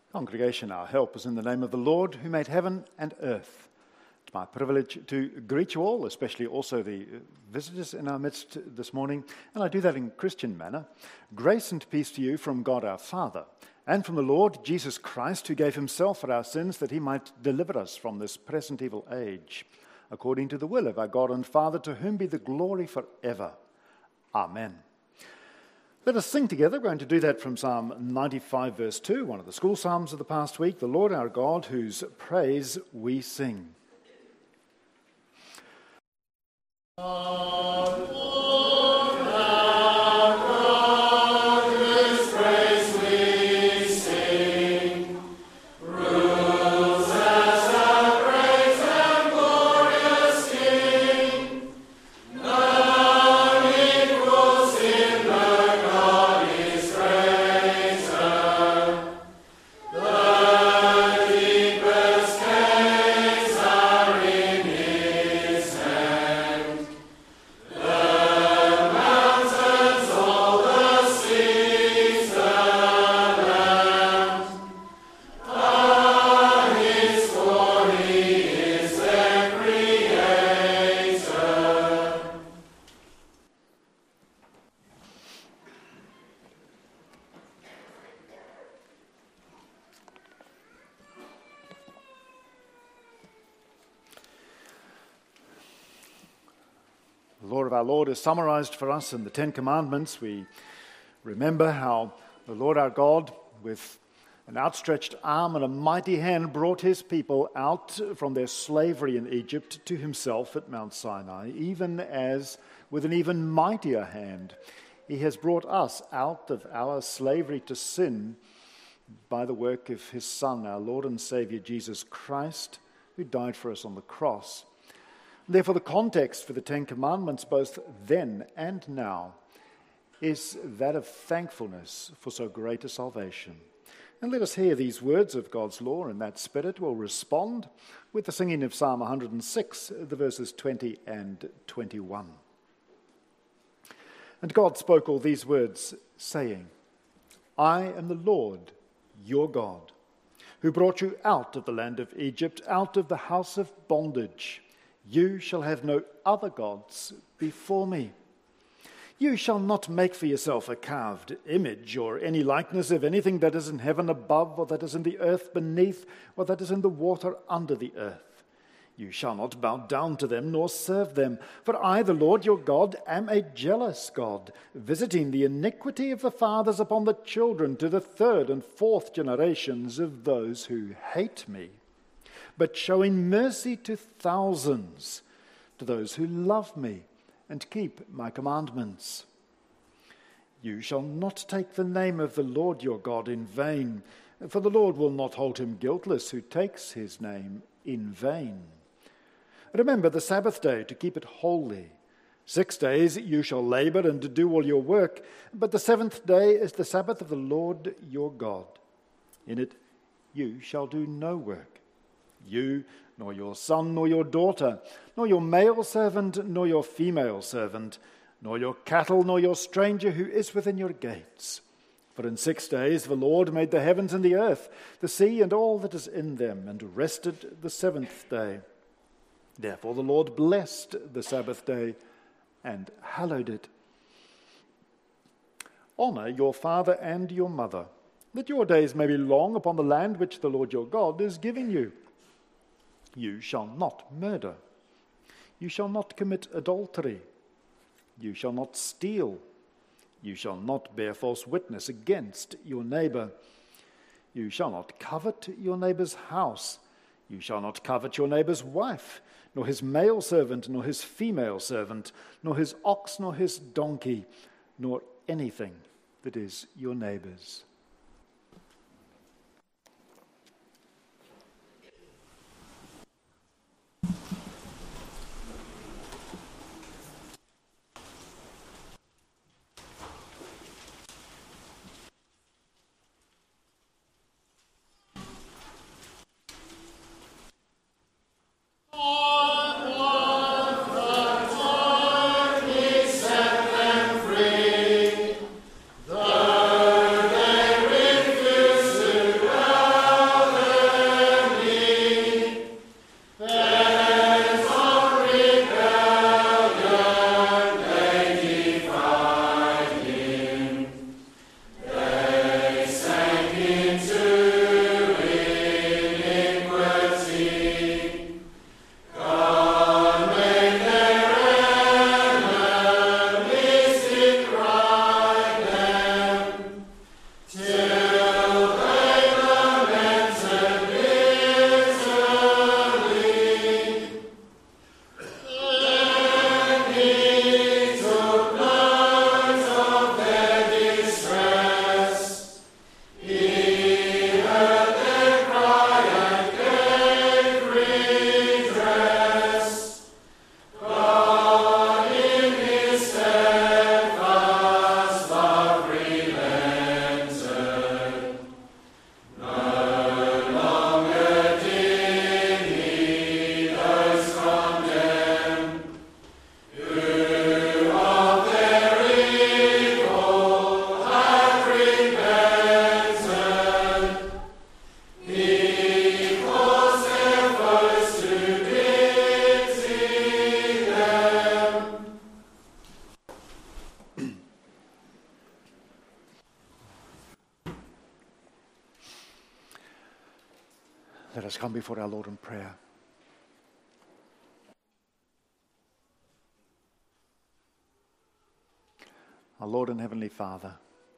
Congregation, our help is in the name of the Lord who made heaven and earth. It's my privilege to greet you all, especially also the visitors in our midst this morning, and I do that in Christian manner. Grace and peace to you from God our Father, and from the Lord Jesus Christ, who gave himself for our sins that he might deliver us from this present evil age, according to the will of our God and Father, to whom be the glory forever. Amen. Let us sing together. We're going to do that from Psalm 95, verse 2, one of the school psalms of the past week, the Lord our God, whose praise we sing. The law of our Lord is summarized for us in the Ten Commandments. We remember how the Lord our God, with an outstretched arm and a mighty hand, brought his people out from their slavery in Egypt to himself at Mount Sinai, even as with an even mightier hand he has brought us out of our slavery to sin by the work of his Son, our Lord and Savior Jesus Christ, who died for us on the cross. Therefore, the context for the Ten Commandments, both then and now, is that of thankfulness for so great a salvation. And let us hear these words of God's law in that spirit. We'll respond with the singing of Psalm 106, the verses 20 and 21. And God spoke all these words, saying, I am the Lord, your God, who brought you out of the land of Egypt, out of the house of bondage. You shall have no other gods before me. You shall not make for yourself a carved image or any likeness of anything that is in heaven above, or that is in the earth beneath, or that is in the water under the earth. You shall not bow down to them nor serve them. For I, the Lord your God, am a jealous God, visiting the iniquity of the fathers upon the children to the third and fourth generations of those who hate me, but showing mercy to thousands, to those who love me and keep my commandments. You shall not take the name of the Lord your God in vain, for the Lord will not hold him guiltless who takes his name in vain. Remember the Sabbath day to keep it holy. 6 days you shall labor and do all your work, but the seventh day is the Sabbath of the Lord your God. In it you shall do no work. You, nor your son, nor your daughter, nor your male servant, nor your female servant, nor your cattle, nor your stranger who is within your gates. For in 6 days the Lord made the heavens and the earth, the sea and all that is in them, and rested the seventh day. Therefore the Lord blessed the Sabbath day and hallowed it. Honor your father and your mother, that your days may be long upon the land which the Lord your God is giving you. You shall not murder. You shall not commit adultery. You shall not steal. You shall not bear false witness against your neighbor. You shall not covet your neighbor's house. You shall not covet your neighbor's wife, nor his male servant, nor his female servant, nor his ox, nor his donkey, nor anything that is your neighbor's. The Let us come before our Lord in prayer. Our Lord and Heavenly Father,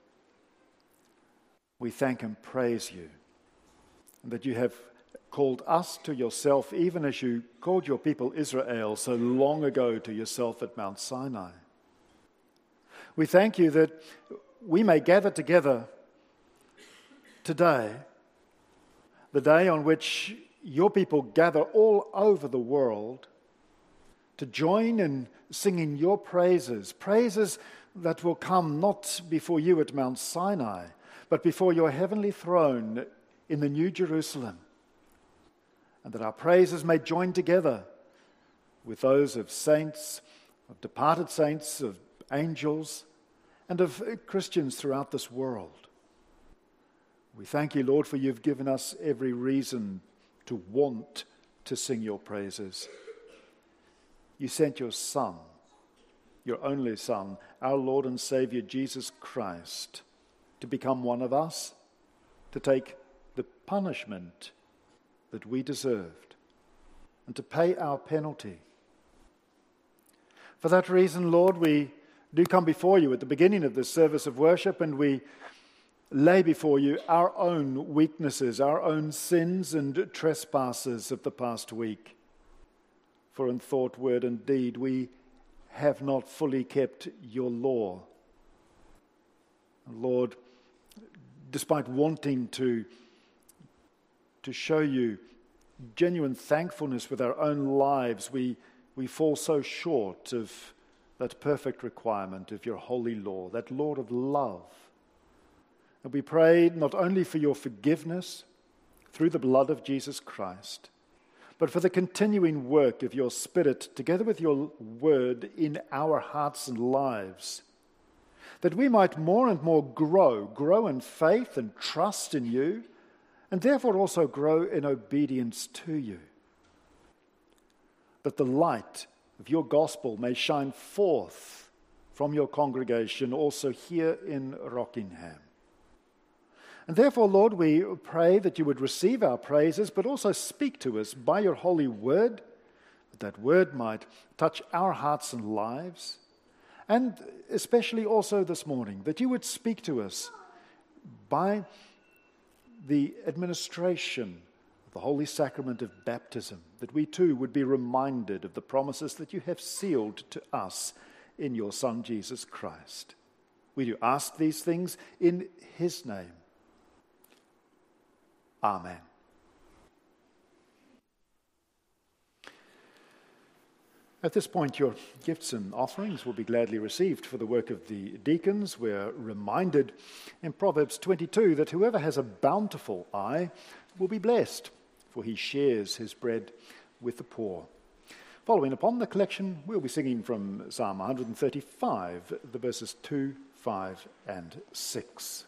we thank and praise you that you have called us to yourself, even as you called your people Israel so long ago to yourself at Mount Sinai. We thank you that we may gather together today, the day on which your people gather all over the world to join in singing your praises, praises that will come not before you at Mount Sinai, but before your heavenly throne in the New Jerusalem, and that our praises may join together with those of saints, of departed saints, of angels, and of Christians throughout this world. We thank you, Lord, for you've given us every reason to want to sing your praises. You sent your Son, your only Son, our Lord and Savior, Jesus Christ, to become one of us, to take the punishment that we deserved, and to pay our penalty. For that reason, Lord, we do come before you at the beginning of this service of worship, and we lay before you our own weaknesses, our own sins and trespasses of the past week. For in thought, word, and deed, we have not fully kept your law. Lord, despite wanting to show you genuine thankfulness with our own lives, we fall so short of that perfect requirement of your holy law, that law of love. And we pray not only for your forgiveness through the blood of Jesus Christ, but for the continuing work of your Spirit together with your word in our hearts and lives, that we might more and more grow in faith and trust in you, and therefore also grow in obedience to you. That the light of your gospel may shine forth from your congregation also here in Rockingham. And therefore, Lord, we pray that you would receive our praises, but also speak to us by your holy word, that word might touch our hearts and lives, and especially also this morning, that you would speak to us by the administration of the holy sacrament of baptism, that we too would be reminded of the promises that you have sealed to us in your Son, Jesus Christ. We do ask these things in his name. Amen. At this point, your gifts and offerings will be gladly received for the work of the deacons. We're reminded in Proverbs 22 that whoever has a bountiful eye will be blessed, for he shares his bread with the poor. Following upon the collection, we'll be singing from Psalm 135, the verses 2, 5, and 6.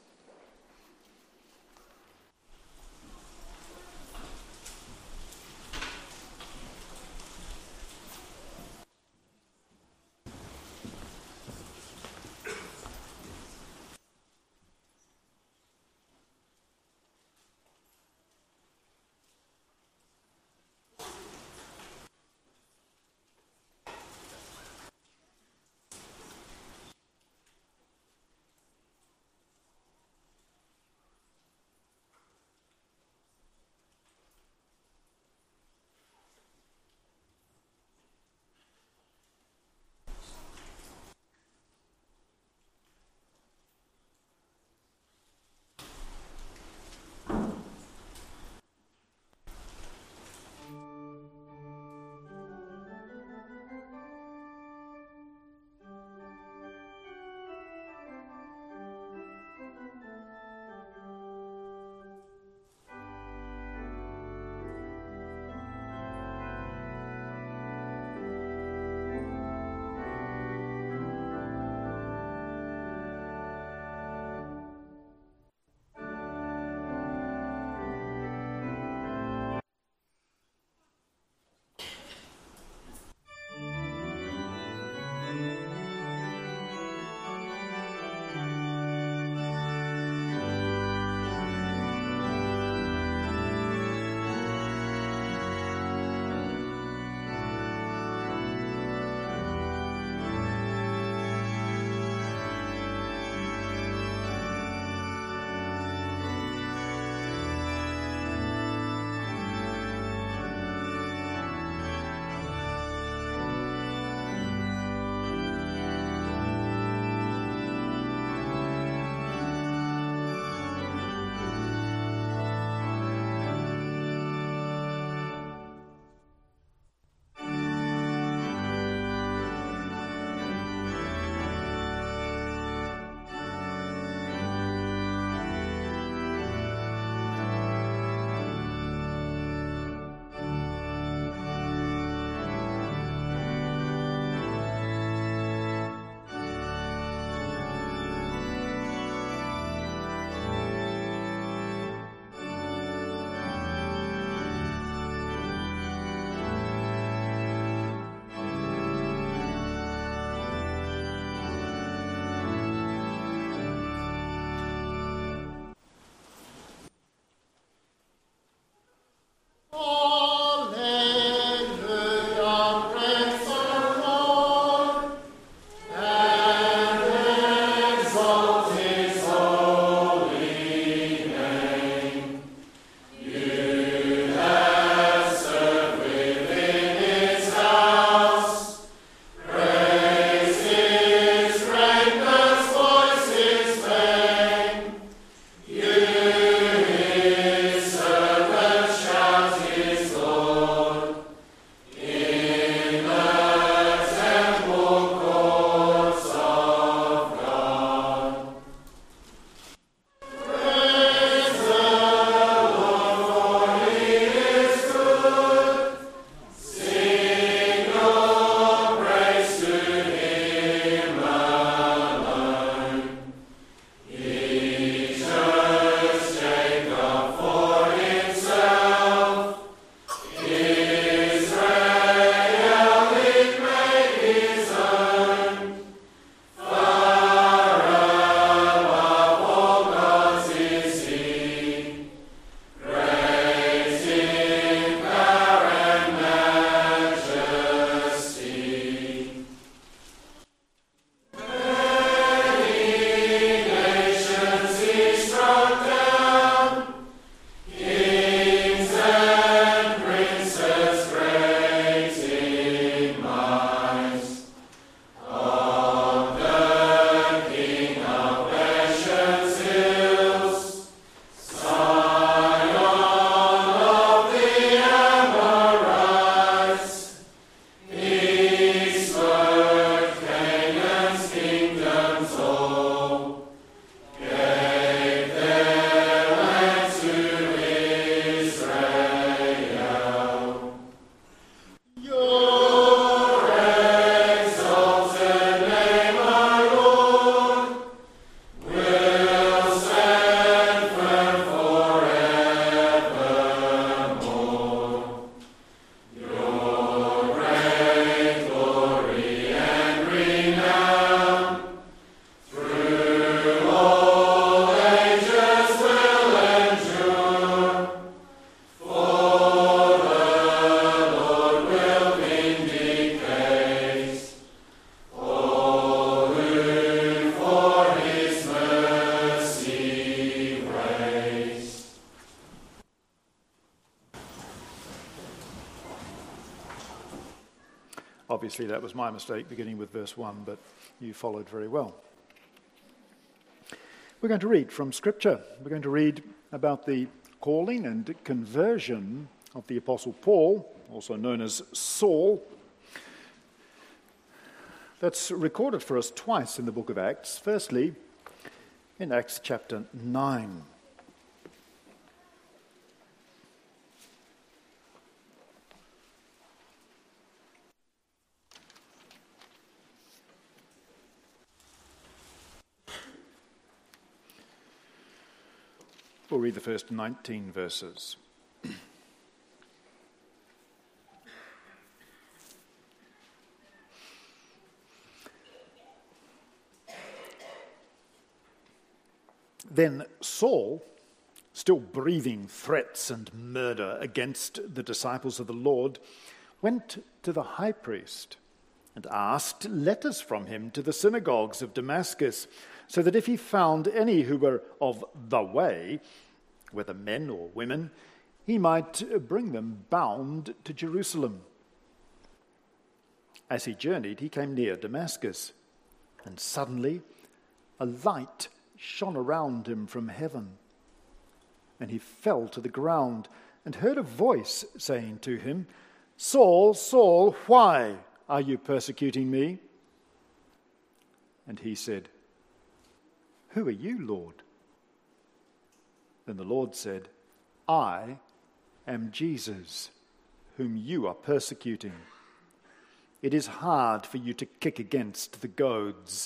Obviously, that was my mistake, beginning with verse 1, but you followed very well. We're going to read from Scripture. We're going to read about the calling and conversion of the Apostle Paul, also known as Saul. That's recorded for us twice in the book of Acts. Firstly, in Acts chapter 9. We'll read the first 19 verses. Then Saul, still breathing threats and murder against the disciples of the Lord, went to the high priest and asked letters from him to the synagogues of Damascus, so that if he found any who were of the way, whether men or women, he might bring them bound to Jerusalem. As he journeyed, he came near Damascus, and suddenly a light shone around him from heaven. And he fell to the ground and heard a voice saying to him, "Saul, Saul, why are you persecuting me?" And he said, "Who are you, Lord?" Then the Lord said, "I am Jesus, whom you are persecuting. It is hard for you to kick against the goads."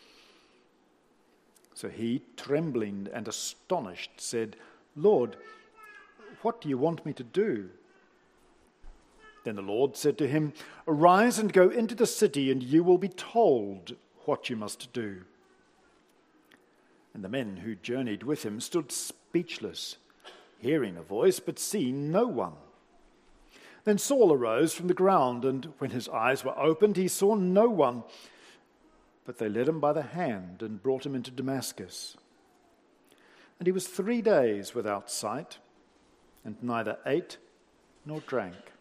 So he, trembling and astonished, said, "Lord, what do you want me to do?" Then the Lord said to him, "Arise and go into the city, and you will be told what you must do." And the men who journeyed with him stood speechless, hearing a voice but seeing no one. Then Saul arose from the ground, and when his eyes were opened, he saw no one. But they led him by the hand and brought him into Damascus. And he was 3 days without sight, and neither ate nor drank.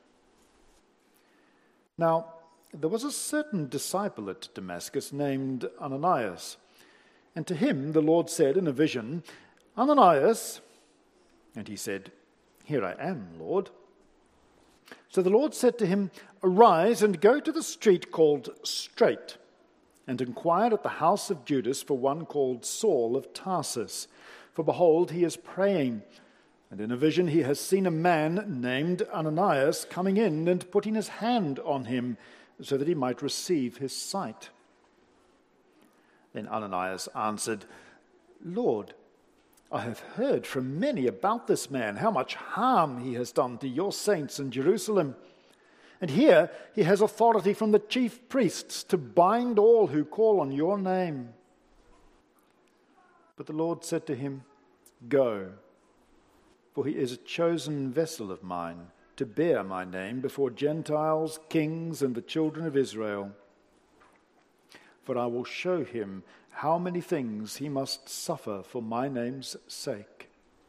Now there was a certain disciple at Damascus named Ananias, and to him the Lord said in a vision, "Ananias." And he said, "Here I am, Lord." So the Lord said to him, "Arise and go to the street called Straight, and inquire at the house of Judas for one called Saul of Tarsus. For behold, he is praying, and in a vision he has seen a man named Ananias coming in and putting his hand on him, so that he might receive his sight." Then Ananias answered, "Lord, I have heard from many about this man, how much harm he has done to your saints in Jerusalem. And here he has authority from the chief priests to bind all who call on your name." But the Lord said to him, "Go, for he is a chosen vessel of mine to bear my name before Gentiles, kings, and the children of Israel. For I will show him how many things he must suffer for my name's sake."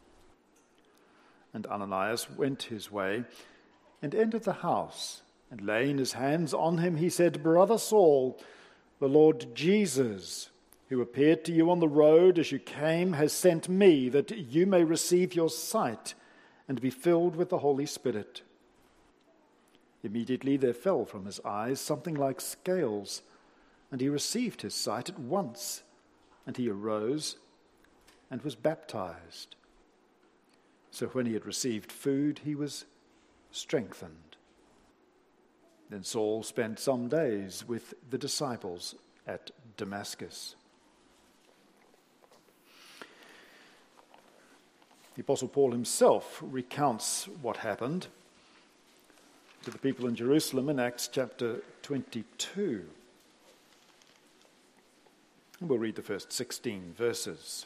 And Ananias went his way and entered the house, and laying his hands on him, he said, "Brother Saul, the Lord Jesus, who appeared to you on the road as you came, has sent me that you may receive your sight and be filled with the Holy Spirit." Immediately there fell from his eyes something like scales, and he received his sight at once, and he arose and was baptized. So when he had received food, he was strengthened. Then Saul spent some days with the disciples at Damascus. The Apostle Paul himself recounts what happened to the people in Jerusalem in Acts chapter 22. We'll read the first 16 verses.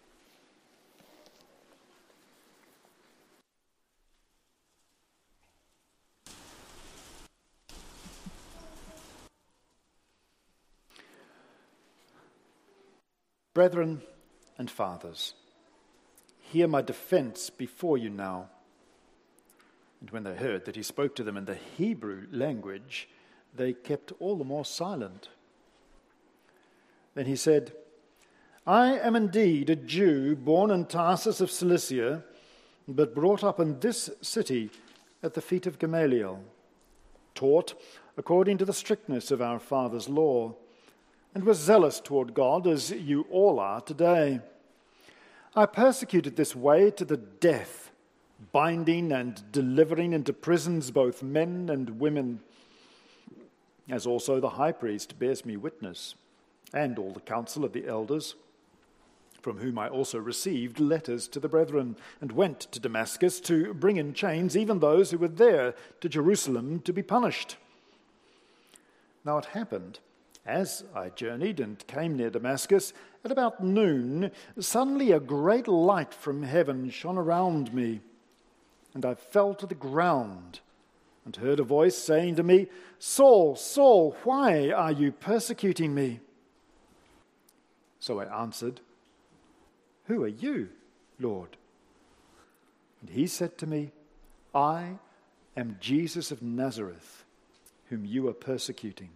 "Brethren and fathers, hear my defense before you now." And when they heard that he spoke to them in the Hebrew language, they kept all the more silent. Then he said, I am indeed a Jew born in Tarsus of Cilicia, but brought up in this city at the feet of Gamaliel, taught according to the strictness of our father's law, and was zealous toward God as you all are today. I persecuted this way to the death, binding and delivering into prisons both men and women, as also the high priest bears me witness, and all the council of the elders, from whom I also received letters to the brethren, and went to Damascus to bring in chains even those who were there to Jerusalem to be punished. Now it happened, as I journeyed and came near Damascus, at about noon, suddenly a great light from heaven shone around me, and I fell to the ground, and heard a voice saying to me, Saul, Saul, why are you persecuting me? So I answered, Who are you, Lord? And he said to me, I am Jesus of Nazareth, whom you are persecuting.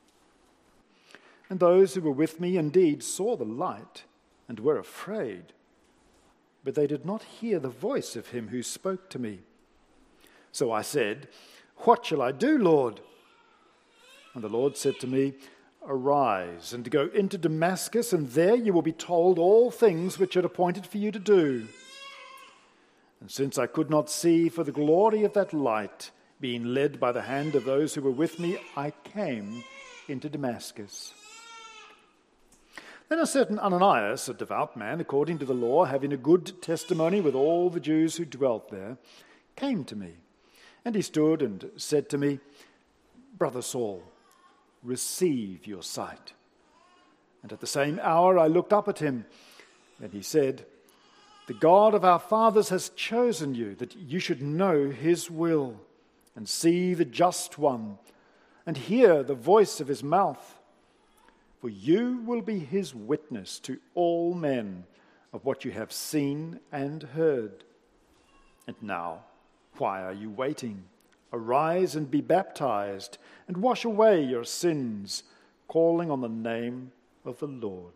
And those who were with me indeed saw the light and were afraid, but they did not hear the voice of him who spoke to me. So I said, What shall I do, Lord? And the Lord said to me, Arise and go into Damascus, and there you will be told all things which are appointed for you to do. And since I could not see for the glory of that light, being led by the hand of those who were with me, I came into Damascus. Then a certain Ananias, a devout man according to the law, having a good testimony with all the Jews who dwelt there, came to me. And he stood and said to me, Brother Saul, receive your sight. And at the same hour I looked up at him, and he said, The God of our fathers has chosen you, that you should know his will, and see the just one, and hear the voice of his mouth. For you will be his witness to all men of what you have seen and heard. And now, why are you waiting? Arise and be baptized, and wash away your sins, calling on the name of the Lord.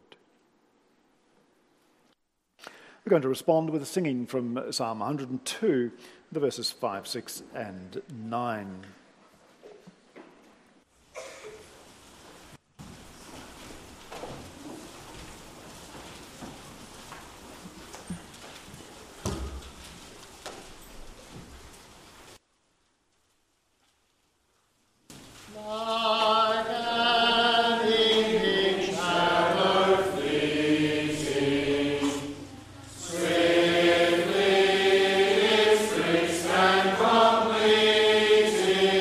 We're going to respond with a singing from Psalm 102, the verses 5, 6, and 9. Swiftly, its and completing.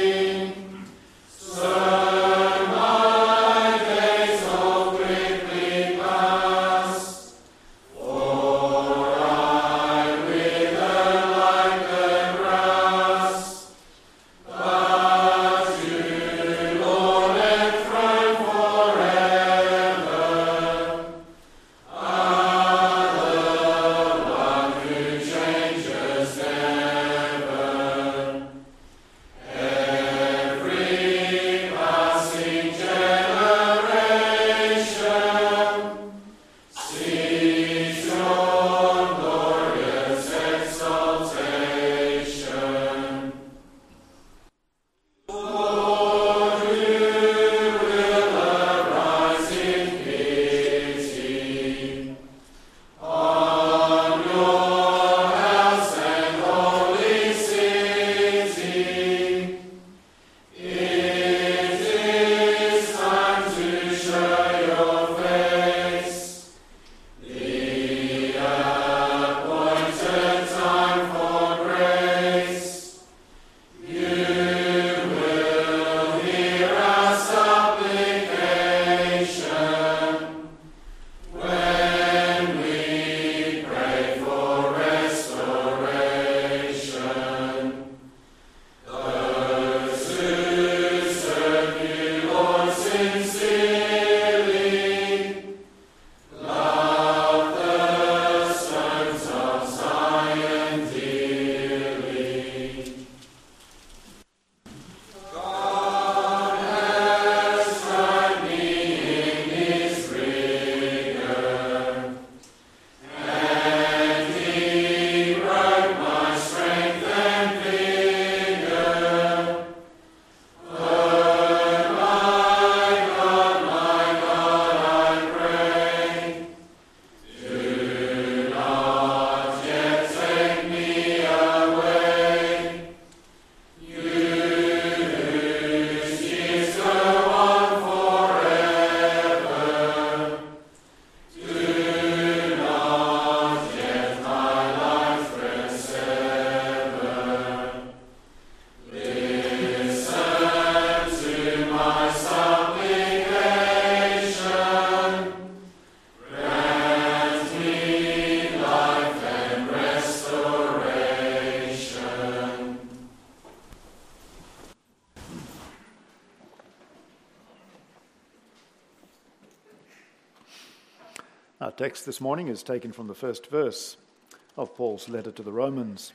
text this morning is taken from the first verse of Paul's letter to the Romans.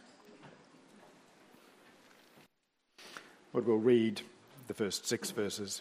But we'll read the first 6 verses.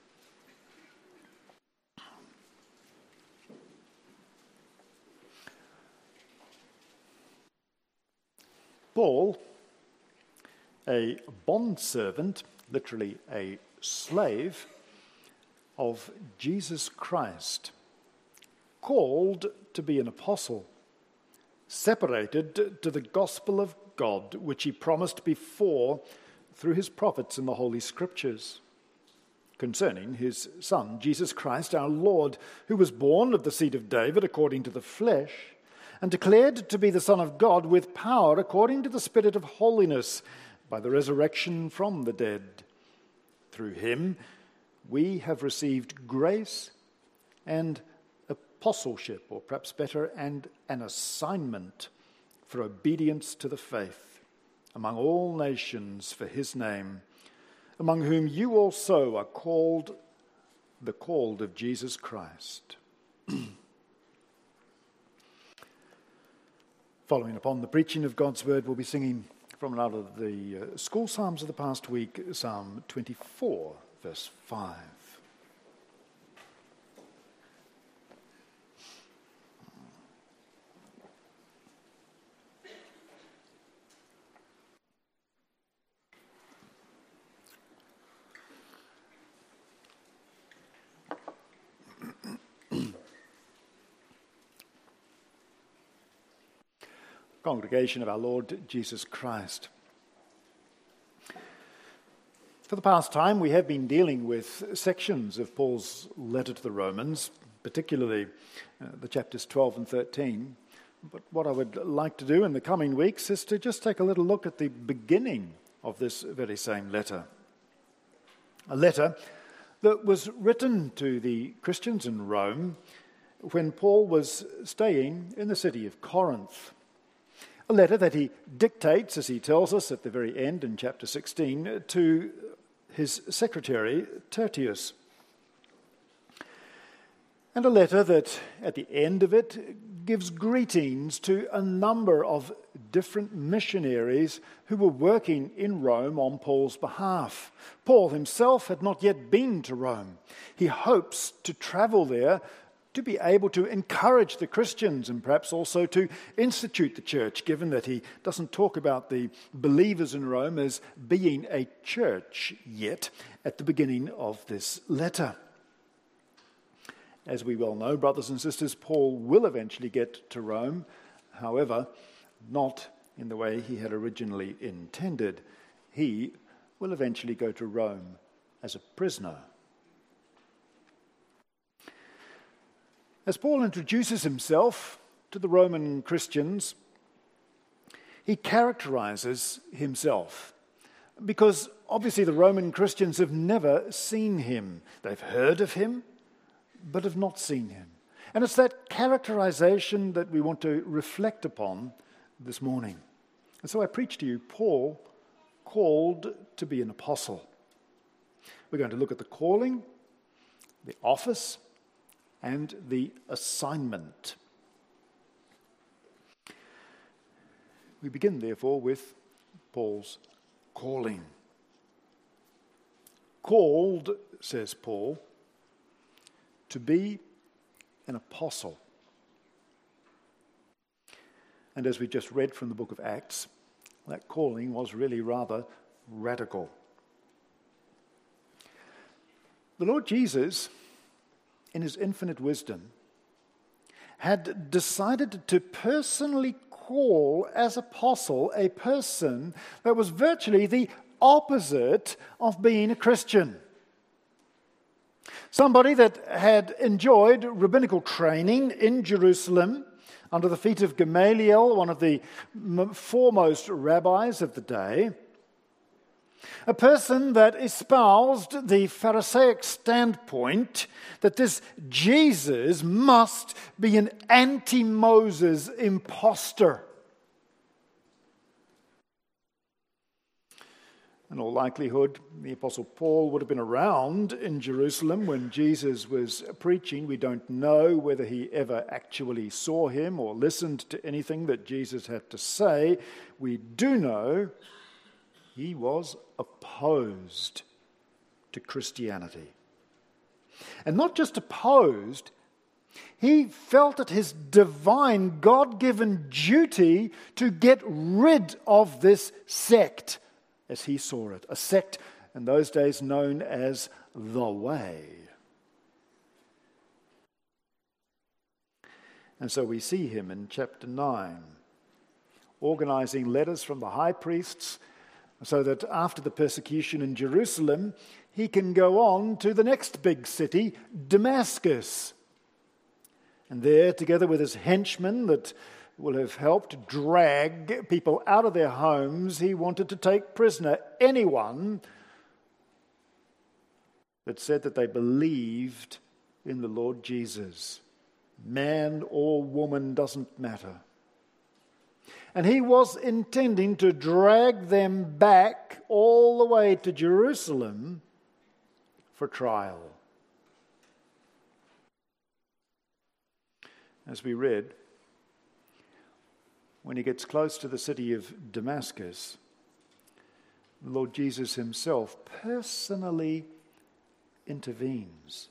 Paul, a bondservant, literally a slave of Jesus Christ, called to be an apostle, separated to the gospel of God, which he promised before through his prophets in the Holy Scriptures, concerning his Son, Jesus Christ, our Lord, who was born of the seed of David according to the flesh, and declared to be the Son of God with power according to the Spirit of holiness, by the resurrection from the dead. Through him we have received grace and apostleship, or perhaps better, and an assignment for obedience to the faith among all nations for his name, among whom you also are called, the called of Jesus Christ. Following upon the preaching of God's word, we'll be singing from out of the school psalms of the past week, Psalm 24, verse 5. Congregation of our Lord Jesus Christ. For the past time, we have been dealing with sections of Paul's letter to the Romans, particularly the chapters 12 and 13. But what I would like to do in the coming weeks is to just take a little look at the beginning of this very same letter. A letter that was written to the Christians in Rome when Paul was staying in the city of Corinth. A letter that he dictates, as he tells us at the very end in chapter 16, to his secretary, Tertius. And a letter that, at the end of it, gives greetings to a number of different missionaries who were working in Rome on Paul's behalf. Paul himself had not yet been to Rome. He hopes to travel there to be able to encourage the Christians and perhaps also to institute the church, given that he doesn't talk about the believers in Rome as being a church yet at the beginning of this letter. As we well know, brothers and sisters, Paul will eventually get to Rome, however, not in the way he had originally intended. He will eventually go to Rome as a prisoner. As Paul introduces himself to the Roman Christians, he characterizes himself because obviously the Roman Christians have never seen him. They've heard of him, but have not seen him. And it's that characterization that we want to reflect upon this morning. And so I preach to you, Paul, called to be an apostle. We're going to look at the calling, the office, and the assignment. We begin, therefore, with Paul's calling. Called, says Paul, to be an apostle. And as we just read from the book of Acts, that calling was really rather radical. The Lord Jesus, in his infinite wisdom, had decided to personally call as apostle a person that was virtually the opposite of being a Christian. Somebody that had enjoyed rabbinical training in Jerusalem under the feet of Gamaliel, one of the foremost rabbis of the day. A person that espoused the Pharisaic standpoint that this Jesus must be an anti-Moses impostor. In all likelihood, the Apostle Paul would have been around in Jerusalem when Jesus was preaching. We don't know whether he ever actually saw him or listened to anything that Jesus had to say. We do know he was opposed to Christianity. And not just opposed, he felt it his divine, God-given duty to get rid of this sect, as he saw it. A sect in those days known as the Way. And so we see him in chapter 9, organizing letters from the high priests so that after the persecution in Jerusalem, he can go on to the next big city, Damascus. And there, together with his henchmen that will have helped drag people out of their homes, he wanted to take prisoner anyone that said that they believed in the Lord Jesus. Man or woman doesn't matter. And he was intending to drag them back all the way to Jerusalem for trial. As we read, when he gets close to the city of Damascus, the Lord Jesus himself personally intervenes.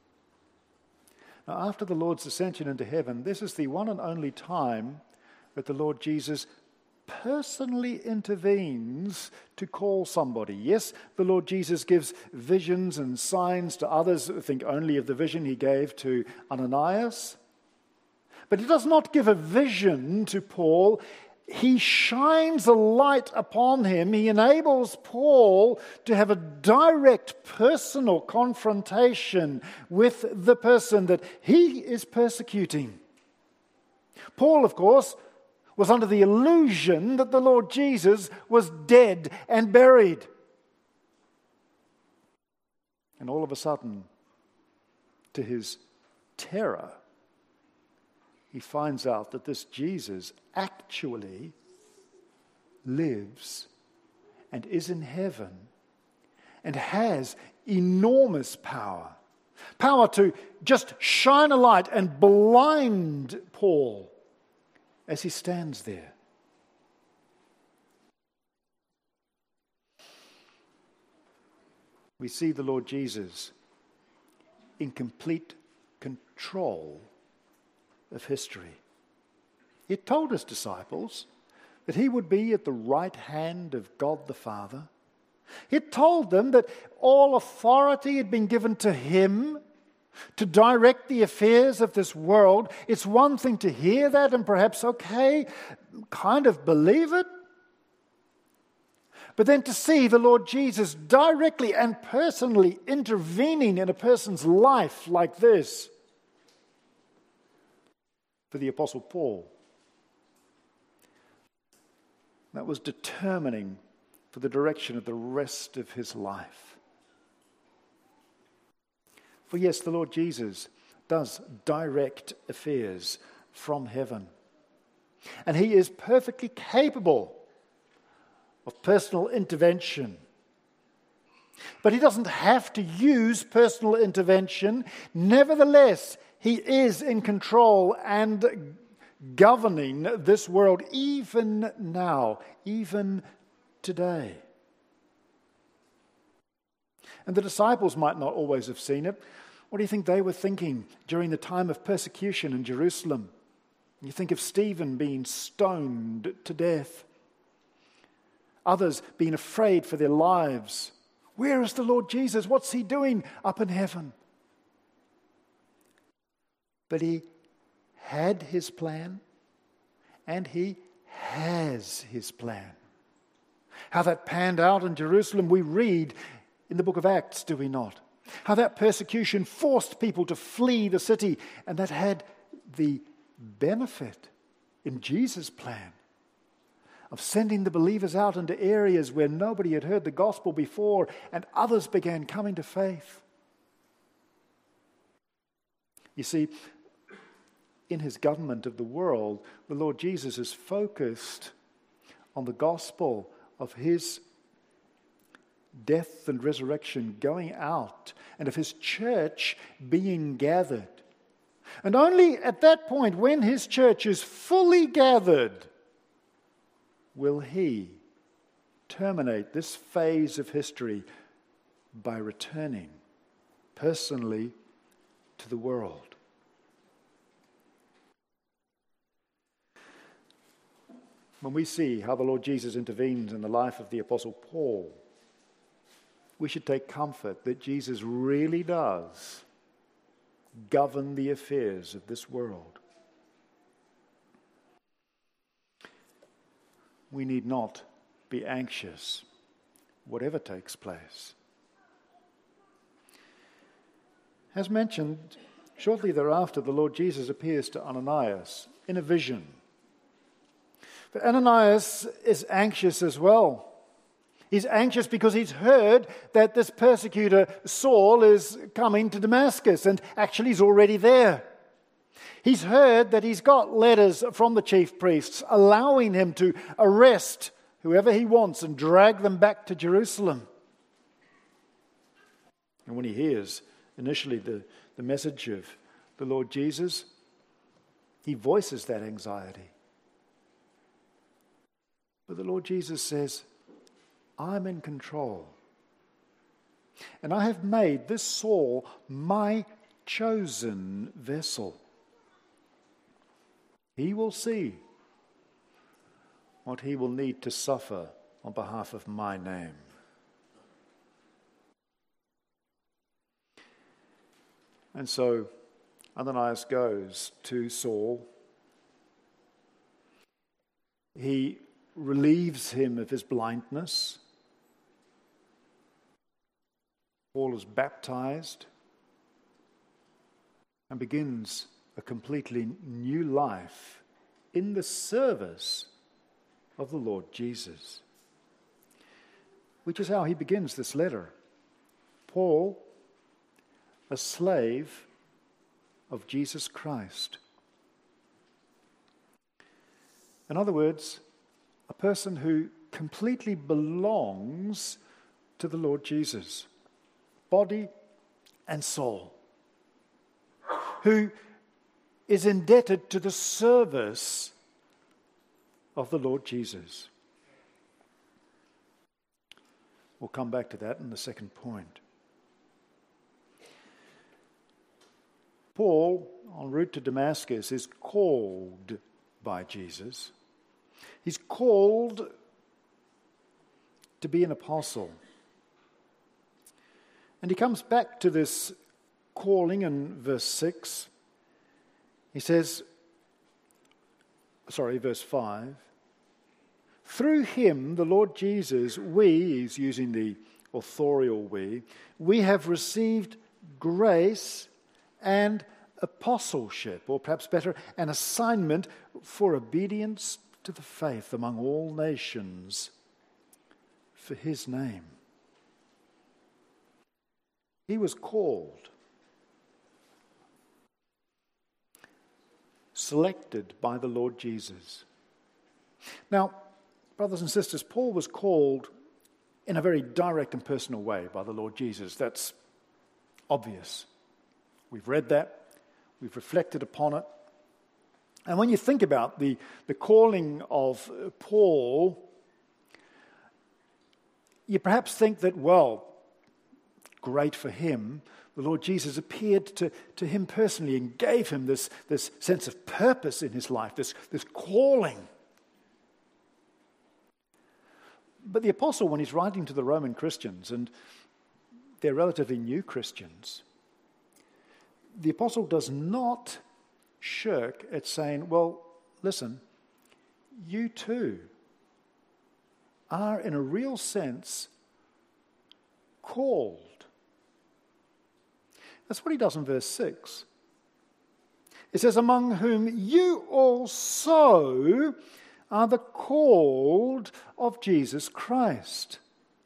Now, after the Lord's ascension into heaven, this is the one and only time that the Lord Jesus personally intervenes to call somebody. Yes, the Lord Jesus gives visions and signs to others. Think only of the vision he gave to Ananias. But he does not give a vision to Paul. He shines a light upon him. He enables Paul to have a direct personal confrontation with the person that he is persecuting. Paul, of course, was under the illusion that the Lord Jesus was dead and buried. And all of a sudden, to his terror, he finds out that this Jesus actually lives and is in heaven and has enormous power. Power to just shine a light and blind Paul as he stands there. We see the Lord Jesus in complete control of history. He told his disciples that he would be at the right hand of God the Father. He told them that all authority had been given to him to direct the affairs of this world. It's one thing to hear that and perhaps, okay, kind of believe it. But then to see the Lord Jesus directly and personally intervening in a person's life like this, for the Apostle Paul, that was determining for the direction of the rest of his life. For yes, the Lord Jesus does direct affairs from heaven. And he is perfectly capable of personal intervention. But he doesn't have to use personal intervention. Nevertheless, he is in control and governing this world even now, even today. And the disciples might not always have seen it. What do you think they were thinking during the time of persecution in Jerusalem? You think of Stephen being stoned to death. Others being afraid for their lives. Where is the Lord Jesus? What's he doing up in heaven? But he had his plan, and he has his plan. How that panned out in Jerusalem, we read in the book of Acts, do we not? How that persecution forced people to flee the city, and that had the benefit in Jesus' plan of sending the believers out into areas where nobody had heard the gospel before, and others began coming to faith. You see, in his government of the world, the Lord Jesus is focused on the gospel of his death and resurrection going out, and of his church being gathered. And only at that point, when his church is fully gathered, will he terminate this phase of history by returning personally to the world. When we see how the Lord Jesus intervenes in the life of the Apostle Paul, we should take comfort that Jesus really does govern the affairs of this world. We need not be anxious, whatever takes place. As mentioned, shortly thereafter, the Lord Jesus appears to Ananias in a vision. But Ananias is anxious as well. He's anxious because he's heard that this persecutor, Saul, is coming to Damascus, and actually he's already there. He's heard that he's got letters from the chief priests allowing him to arrest whoever he wants and drag them back to Jerusalem. And when he hears initially the message of the Lord Jesus, he voices that anxiety. But the Lord Jesus says, I'm in control. And I have made this Saul my chosen vessel. He will see what he will need to suffer on behalf of my name. And so Ananias goes to Saul. He relieves him of his blindness. Paul is baptized and begins a completely new life in the service of the Lord Jesus, which is how he begins this letter. Paul, a slave of Jesus Christ. In other words, a person who completely belongs to the Lord Jesus, body and soul, who is indebted to the service of the Lord Jesus. We'll come back to that in the second point. Paul, en route to Damascus, is called by Jesus. He's called to be an apostle. And he comes back to this calling in verse 6. He says, verse 5. Through him, the Lord Jesus, he's using the authorial we have received grace and apostleship, or perhaps better, an assignment for obedience to the faith among all nations for his name. He was called, selected by the Lord Jesus. Now, brothers and sisters, Paul was called in a very direct and personal way by the Lord Jesus. That's obvious. We've read that. We've reflected upon it. And when you think about the calling of Paul, you perhaps think that, well, great for him. The Lord Jesus appeared to him personally and gave him this sense of purpose in his life, this calling. But the apostle, when he's writing to the Roman Christians, and they're relatively new Christians, the apostle does not shirk at saying, well, listen, you too are in a real sense called. That's what he does in verse 6. It says, among whom you also are the called of Jesus Christ.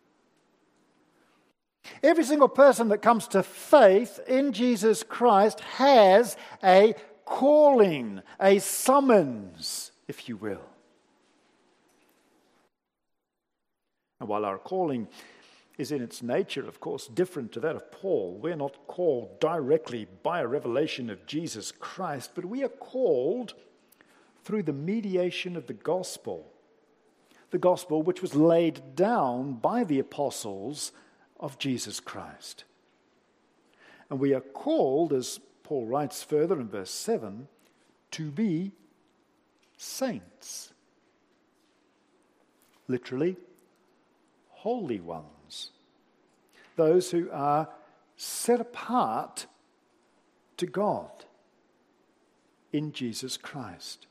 Every single person that comes to faith in Jesus Christ has a calling, a summons, if you will. And while our calling is in its nature, of course, different to that of Paul. We're not called directly by a revelation of Jesus Christ, but we are called through the mediation of the gospel which was laid down by the apostles of Jesus Christ. And we are called, as Paul writes further in verse 7, to be saints. Literally, holy ones. Those who are set apart to God in Jesus Christ.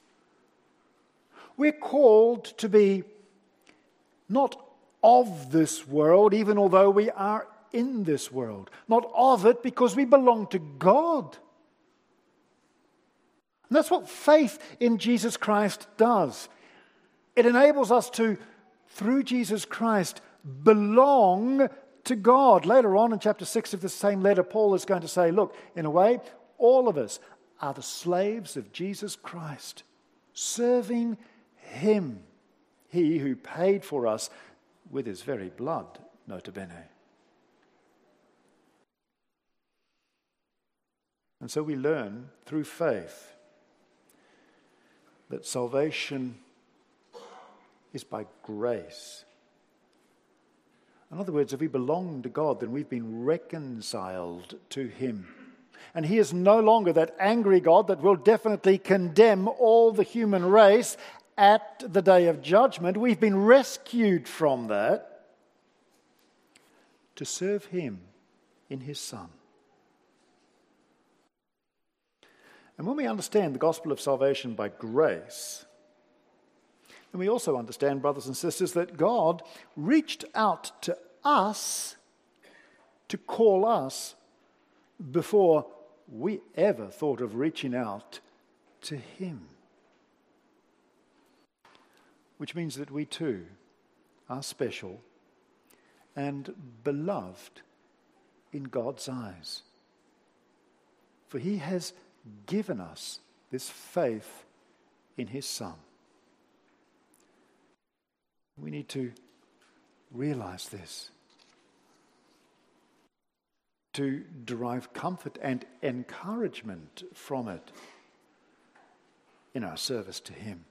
We're called to be not of this world, even although we are in this world. Not of it because we belong to God. And that's what faith in Jesus Christ does. It enables us to, through Jesus Christ, belong to God. Later on in chapter 6 of the same letter, Paul is going to say, look, in a way, all of us are the slaves of Jesus Christ, serving Him, He who paid for us with His very blood, nota bene. And so we learn through faith that salvation is by grace. In other words, if we belong to God, then we've been reconciled to Him. And He is no longer that angry God that will definitely condemn all the human race at the day of judgment. We've been rescued from that to serve Him in His Son. And when we understand the gospel of salvation by grace, then we also understand, brothers and sisters, that God reached out to us to call us before we ever thought of reaching out to Him. Which means that we too are special and beloved in God's eyes. For He has given us this faith in His Son. We need to realize this, to derive comfort and encouragement from it in our service to Him.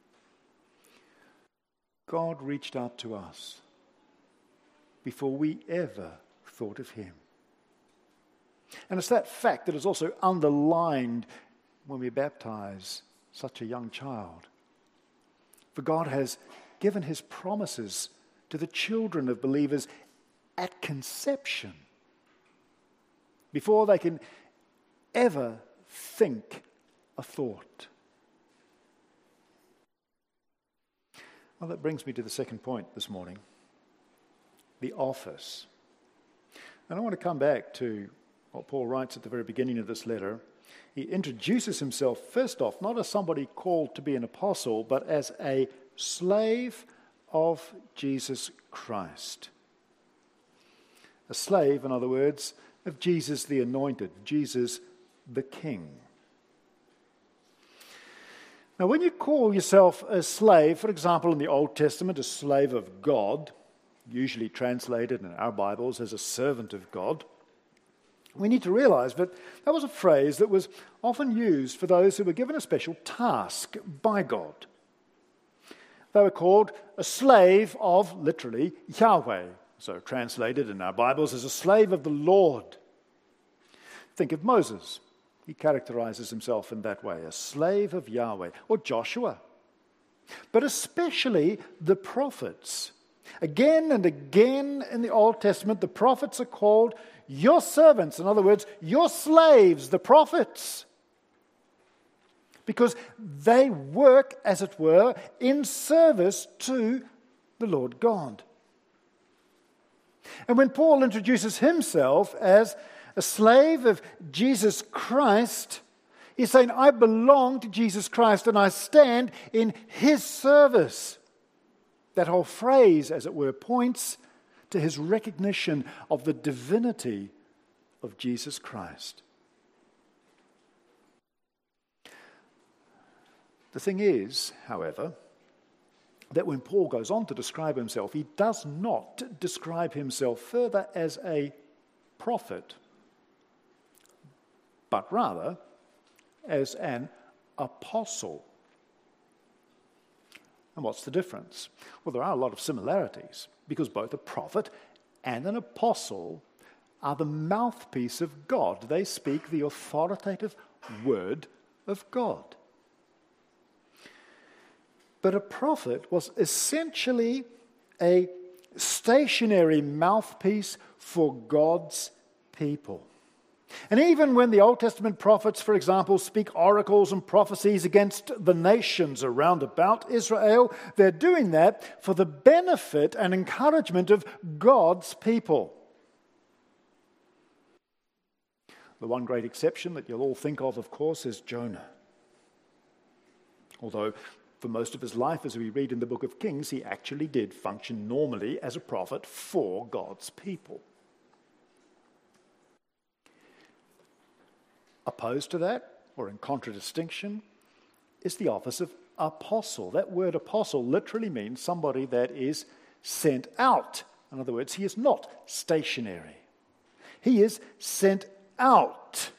God reached out to us before we ever thought of Him. And it's that fact that is also underlined when we baptize such a young child. For God has given His promises to the children of believers at conception, before they can ever think a thought. Well, that brings me to the second point this morning, the office. And I want to come back to what Paul writes at the very beginning of this letter. He introduces himself, first off, not as somebody called to be an apostle, but as a slave of Jesus Christ. A slave, in other words, of Jesus the Anointed, Jesus the King. Now, when you call yourself a slave, for example, in the Old Testament, a slave of God, usually translated in our Bibles as a servant of God, we need to realize that that was a phrase that was often used for those who were given a special task by God. They were called a slave of, literally, Yahweh, so translated in our Bibles as a slave of the Lord. Think of Moses. He characterizes himself in that way, a slave of Yahweh, or Joshua. But especially the prophets. Again and again in the Old Testament, the prophets are called your servants. In other words, your slaves, the prophets. Because they work, as it were, in service to the Lord God. And when Paul introduces himself as a slave of Jesus Christ, he's saying, I belong to Jesus Christ and I stand in His service. That whole phrase, as it were, points to his recognition of the divinity of Jesus Christ. The thing is, however, that when Paul goes on to describe himself, he does not describe himself further as a prophet, but rather as an apostle. And what's the difference? Well, there are a lot of similarities, because both a prophet and an apostle are the mouthpiece of God. They speak the authoritative word of God. But a prophet was essentially a stationary mouthpiece for God's people. And even when the Old Testament prophets, for example, speak oracles and prophecies against the nations around about Israel, they're doing that for the benefit and encouragement of God's people. The one great exception that you'll all think of course, is Jonah. Although for most of his life, as we read in the book of Kings, he actually did function normally as a prophet for God's people. Opposed to that, or in contradistinction, is the office of apostle. That word apostle literally means somebody that is sent out. In other words, he is not stationary. He is sent out.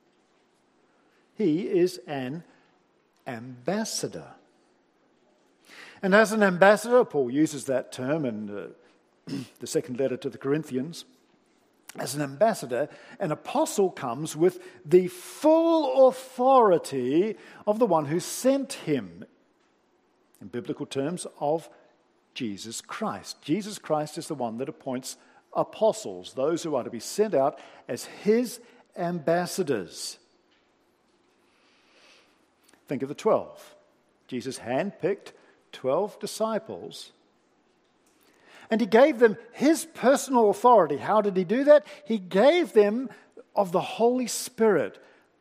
He is an ambassador. And as an ambassador, Paul uses that term in the second letter to the Corinthians. As an ambassador, an apostle comes with the full authority of the one who sent him. In biblical terms, of Jesus Christ. Jesus Christ is the one that appoints apostles, those who are to be sent out as his ambassadors. Think of the 12. Jesus handpicked 12 disciples, and he gave them his personal authority. How did he do that? He gave them of the Holy Spirit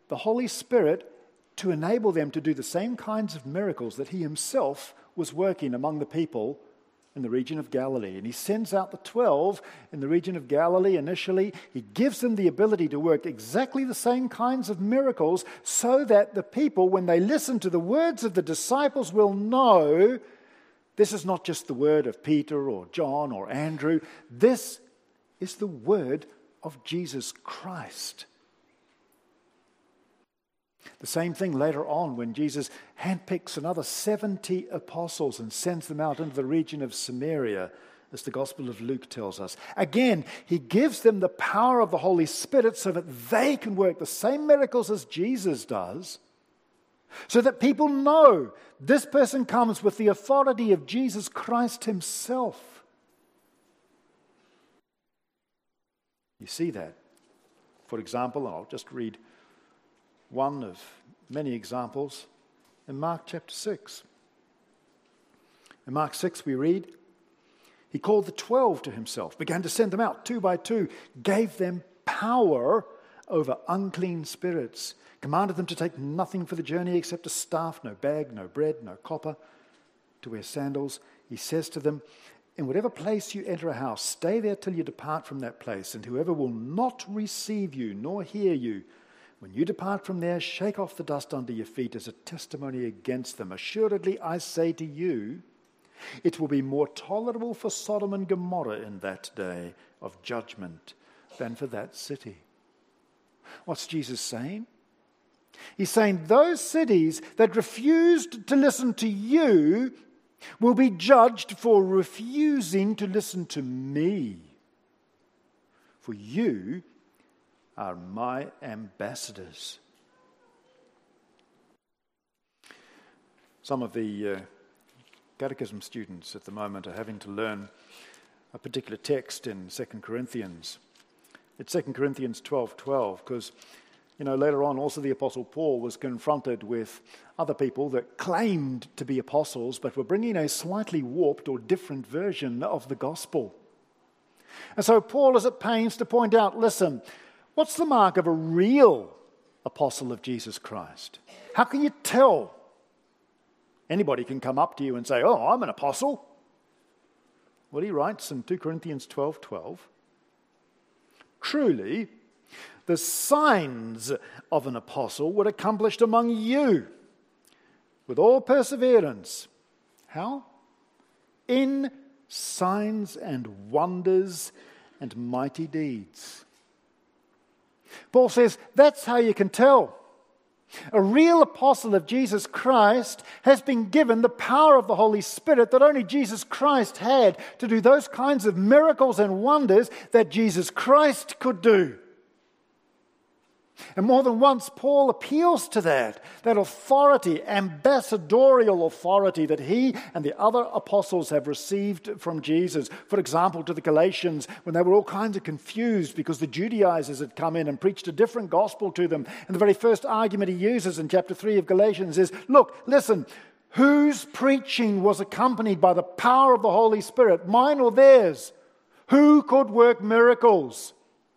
to enable them to do the same kinds of miracles that he himself was working among the people in the region of Galilee. And he sends out the 12 in the region of Galilee initially. He gives them the ability to work exactly the same kinds of miracles so that the people, when they listen to the words of the disciples, will know this is not just the word of Peter or John or Andrew. This is the word of Jesus Christ. The same thing later on when Jesus handpicks another 70 apostles and sends them out into the region of Samaria, as the Gospel of Luke tells us. Again, he gives them the power of the Holy Spirit so that they can work the same miracles as Jesus does, so that people know this person comes with the authority of Jesus Christ himself. You see that. For example, I'll just read one of many examples in Mark chapter 6. In Mark 6 we read, he called the 12 to himself, began to send them out 2 by 2, gave them power over unclean spirits, commanded them to take nothing for the journey except a staff, no bag, no bread, no copper, to wear sandals. He says to them, in whatever place you enter a house, stay there till you depart from that place, and whoever will not receive you nor hear you, when you depart from there, shake off the dust under your feet as a testimony against them. Assuredly, I say to you, it will be more tolerable for Sodom and Gomorrah in that day of judgment than for that city. What's Jesus saying? He's saying those cities that refused to listen to you will be judged for refusing to listen to me. For you are my ambassadors. Some of the catechism students at the moment are having to learn a particular text in 2 Corinthians. It's 2 Corinthians 12:12, because later on also the Apostle Paul was confronted with other people that claimed to be apostles but were bringing a slightly warped or different version of the gospel. And so Paul is at pains to point out, listen, what's the mark of a real apostle of Jesus Christ? How can you tell? Anybody can come up to you and say, oh, I'm an apostle. Well, he writes in 2 Corinthians 12:12, truly, the signs of an apostle were accomplished among you with all perseverance. How? in signs and wonders and mighty deeds. Paul says that's how you can tell. A real apostle of Jesus Christ has been given the power of the Holy Spirit that only Jesus Christ had to do those kinds of miracles and wonders that Jesus Christ could do. And more than once, Paul appeals to that authority, ambassadorial authority that he and the other apostles have received from Jesus. For example, to the Galatians, when they were all kinds of confused because the Judaizers had come in and preached a different gospel to them. And the very first argument he uses in chapter 3 of Galatians is, look, listen, whose preaching was accompanied by the power of the Holy Spirit, mine or theirs? Who could work miracles?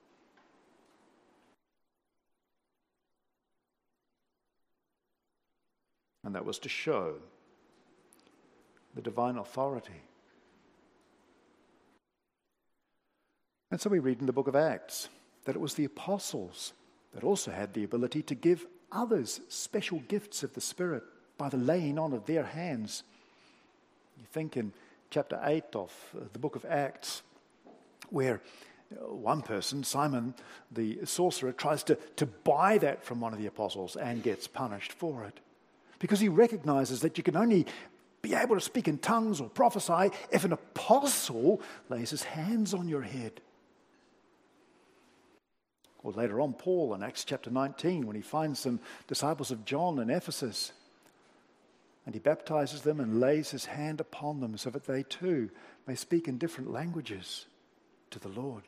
And that was to show the divine authority. And so we read in the book of Acts that it was the apostles that also had the ability to give others special gifts of the Spirit by the laying on of their hands. You think in chapter 8 of the book of Acts, where one person, Simon the sorcerer, tries to buy that from one of the apostles and gets punished for it. Because he recognizes that you can only be able to speak in tongues or prophesy if an apostle lays his hands on your head. Or later on, Paul in Acts chapter 19, when he finds some disciples of John in Ephesus, and he baptizes them and lays his hand upon them so that they too may speak in different languages to the Lord.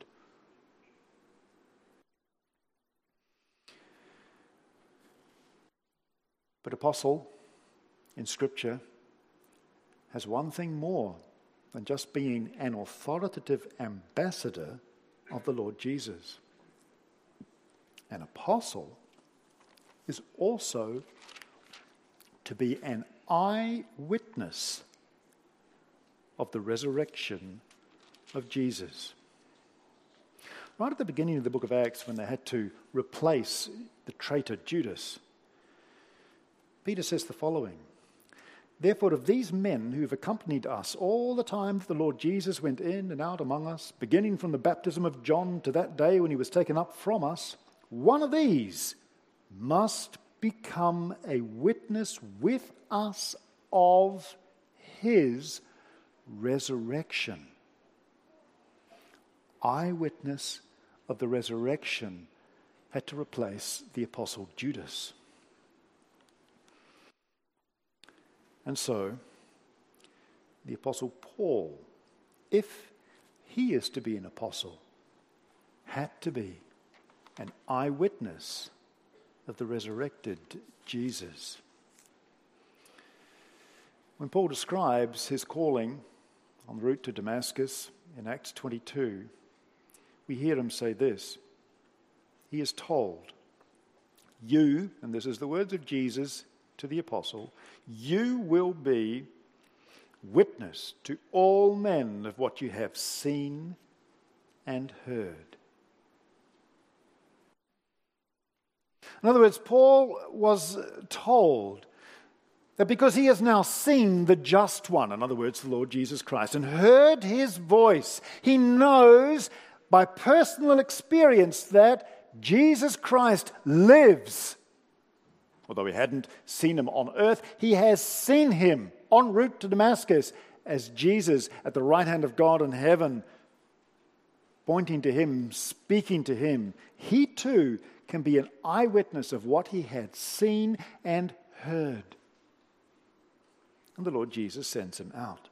But apostle in Scripture has one thing more than just being an authoritative ambassador of the Lord Jesus. An apostle is also to be an eyewitness of the resurrection of Jesus. Right at the beginning of the book of Acts, when they had to replace the traitor Judas, Peter says the following: "Therefore, of these men who have accompanied us all the time that the Lord Jesus went in and out among us, beginning from the baptism of John to that day when he was taken up from us, one of these must become a witness with us of his resurrection." Eyewitness of the resurrection had to replace the apostle Judas. And so, the apostle Paul, if he is to be an apostle, had to be an eyewitness of the resurrected Jesus. When Paul describes his calling on the route to Damascus in Acts 22, we hear him say this. He is told, "You," and this is the words of Jesus to the apostle, "you will be witness to all men of what you have seen and heard." In other words, Paul was told that because he has now seen the just one, in other words, the Lord Jesus Christ, and heard his voice, he knows by personal experience that Jesus Christ lives. Although he hadn't seen him on earth, he has seen him en route to Damascus as Jesus at the right hand of God in heaven, pointing to him, speaking to him. He too can be an eyewitness of what he had seen and heard. And the Lord Jesus sends him out.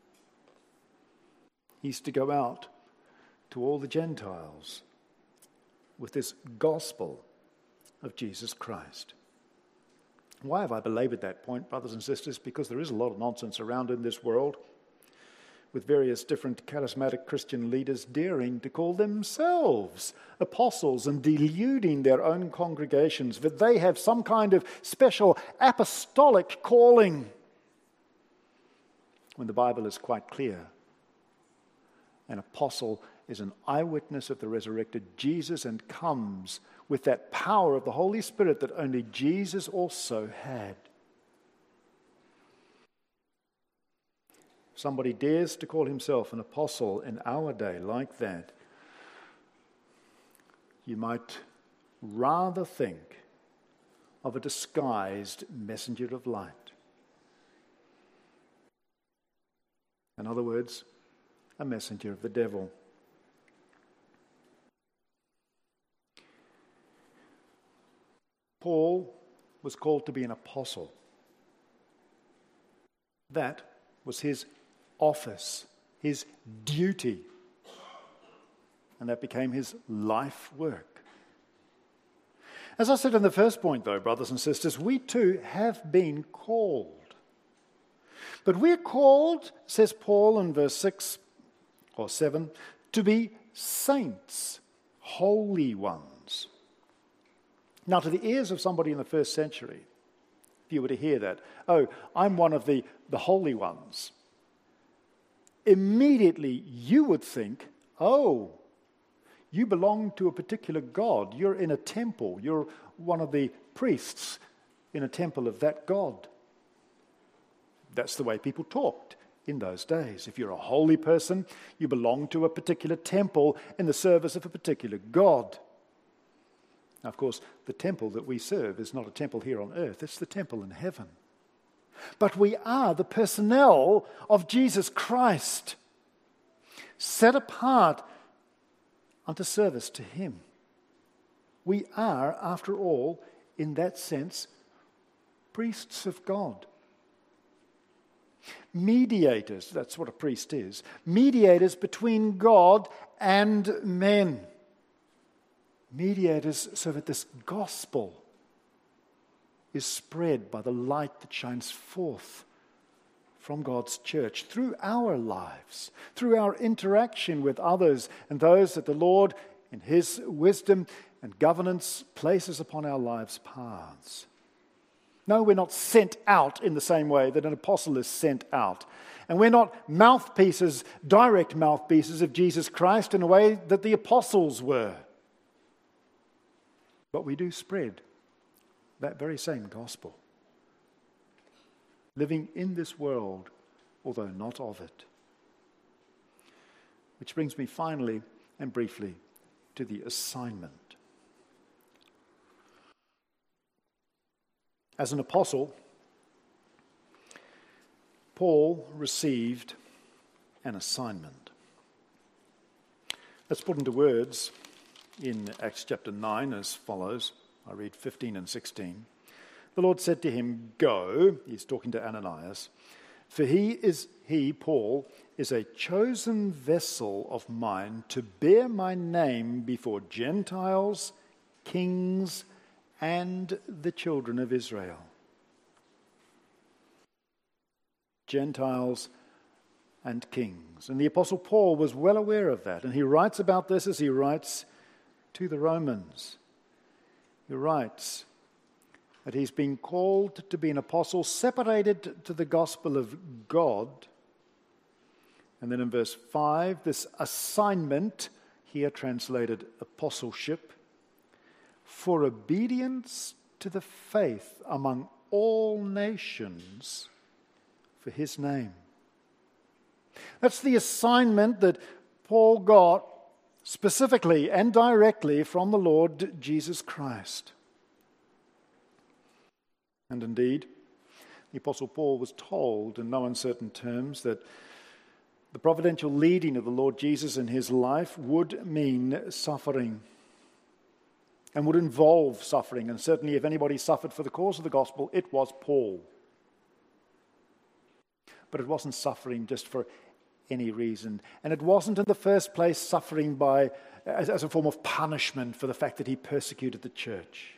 He's to go out to all the Gentiles with this gospel of Jesus Christ. Why have I belabored that point, brothers and sisters? Because there is a lot of nonsense around in this world with various different charismatic Christian leaders daring to call themselves apostles and deluding their own congregations that they have some kind of special apostolic calling, when the Bible is quite clear. An apostle is an eyewitness of the resurrected Jesus and comes with that power of the Holy Spirit that only Jesus also had. somebody dares to call himself an apostle in our day like that, you might rather think of a disguised messenger of light. In other words, a messenger of the devil. Paul was called to be an apostle. That was his office, his duty. And that became his life work. As I said in the first point, though, brothers and sisters, we too have been called. But we're called, says Paul in verse 6 or 7, to be saints, holy ones. Now, to the ears of somebody in the first century, if you were to hear that, oh, I'm one of the holy ones, immediately you would think, oh, you belong to a particular god. You're in a temple. You're one of the priests in a temple of that god. That's the way people talked in those days. If you're a holy person, you belong to a particular temple in the service of a particular god. Now, of course, the temple that we serve is not a temple here on earth. It's the temple in heaven. But we are the personnel of Jesus Christ, set apart unto service to him. We are, after all, in that sense, priests of God. Mediators, that's what a priest is. Mediators between God and men. Mediators so that this gospel is spread by the light that shines forth from God's church through our lives, through our interaction with others and those that the Lord, in his wisdom and governance, places upon our lives' paths. No, we're not sent out in the same way that an apostle is sent out. And we're not mouthpieces, direct mouthpieces of Jesus Christ in a way that the apostles were. But we do spread that very same gospel, living in this world, although not of it. Which brings me finally and briefly to the assignment. As an apostle, Paul received an assignment. Let's put into words in Acts chapter 9 as follows. I read 15 and 16. The Lord said to him, "Go," he's talking to Ananias, "for he, Paul, is a chosen vessel of mine to bear my name before Gentiles, kings, and the children of Israel." Gentiles and kings. And the Apostle Paul was well aware of that. And he writes about this as he writes to the Romans. He writes that he's been called to be an apostle separated to the gospel of God. And then in verse 5, this assignment, here translated apostleship, for obedience to the faith among all nations for his name. That's the assignment that Paul got specifically and directly from the Lord Jesus Christ. And indeed, the Apostle Paul was told in no uncertain terms that the providential leading of the Lord Jesus in his life would mean suffering and would involve suffering. And certainly if anybody suffered for the cause of the gospel, it was Paul. But it wasn't suffering just for any reason. And it wasn't in the first place suffering as a form of punishment for the fact that he persecuted the church.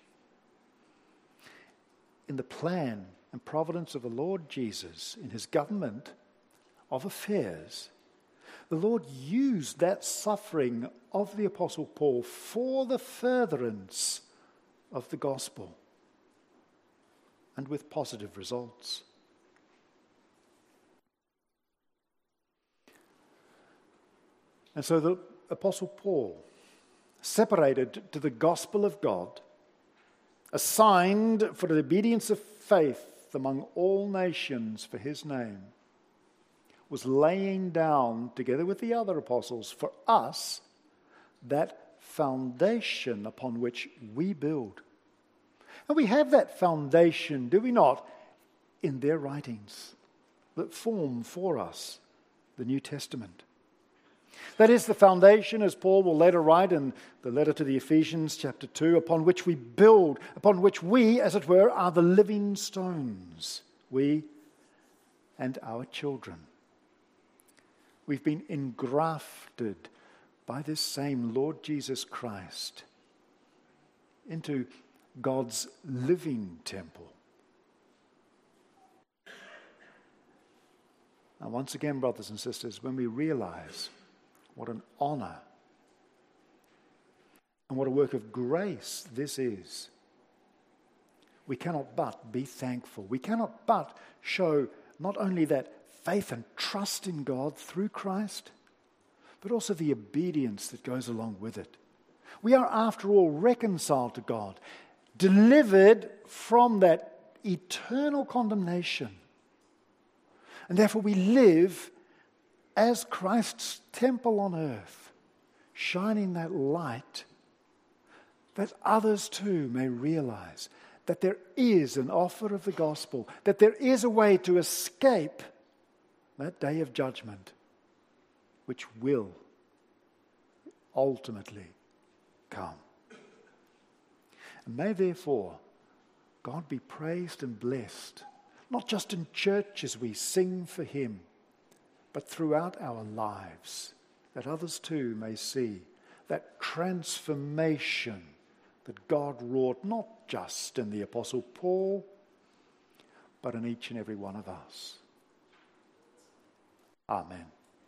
In the plan and providence of the Lord Jesus, in his government of affairs, the Lord used that suffering of the Apostle Paul for the furtherance of the gospel, and with positive results. And so the Apostle Paul, separated to the gospel of God, assigned for the obedience of faith among all nations for his name, was laying down, together with the other apostles, for us that foundation upon which we build. And we have that foundation, do we not, in their writings that form for us the New Testament. That is the foundation, as Paul will later write in the letter to the Ephesians, chapter 2, upon which we build, upon which we, as it were, are the living stones, we and our children. We've been engrafted by this same Lord Jesus Christ into God's living temple. Now, once again, brothers and sisters, when we realize what an honor and what a work of grace this is, we cannot but be thankful. We cannot but show not only that faith and trust in God through Christ, but also the obedience that goes along with it. We are, after all, reconciled to God, delivered from that eternal condemnation. And therefore we live as Christ's temple on earth, shining that light that others too may realize that there is an offer of the gospel, that there is a way to escape that day of judgment, which will ultimately come. And may therefore God be praised and blessed, not just in church as we sing for Him, but throughout our lives, that others too may see that transformation that God wrought not just in the Apostle Paul, but in each and every one of us. Amen.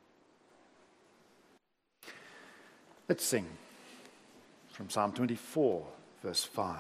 Let's sing from Psalm 24, verse 5.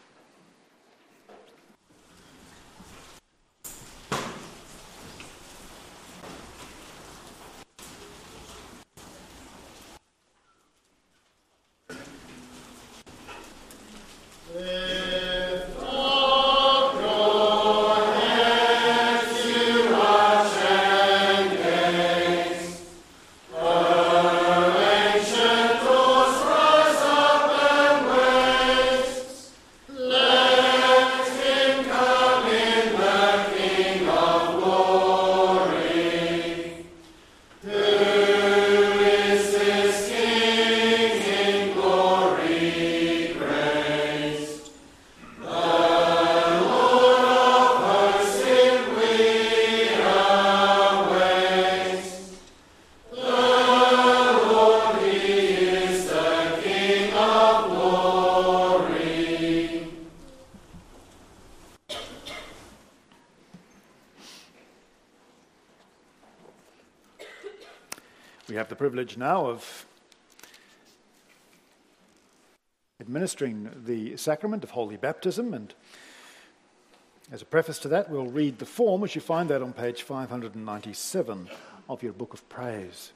We have the privilege now of administering the sacrament of holy baptism, and as a preface to that, we'll read the form as you find that on page 597 of your book of praise.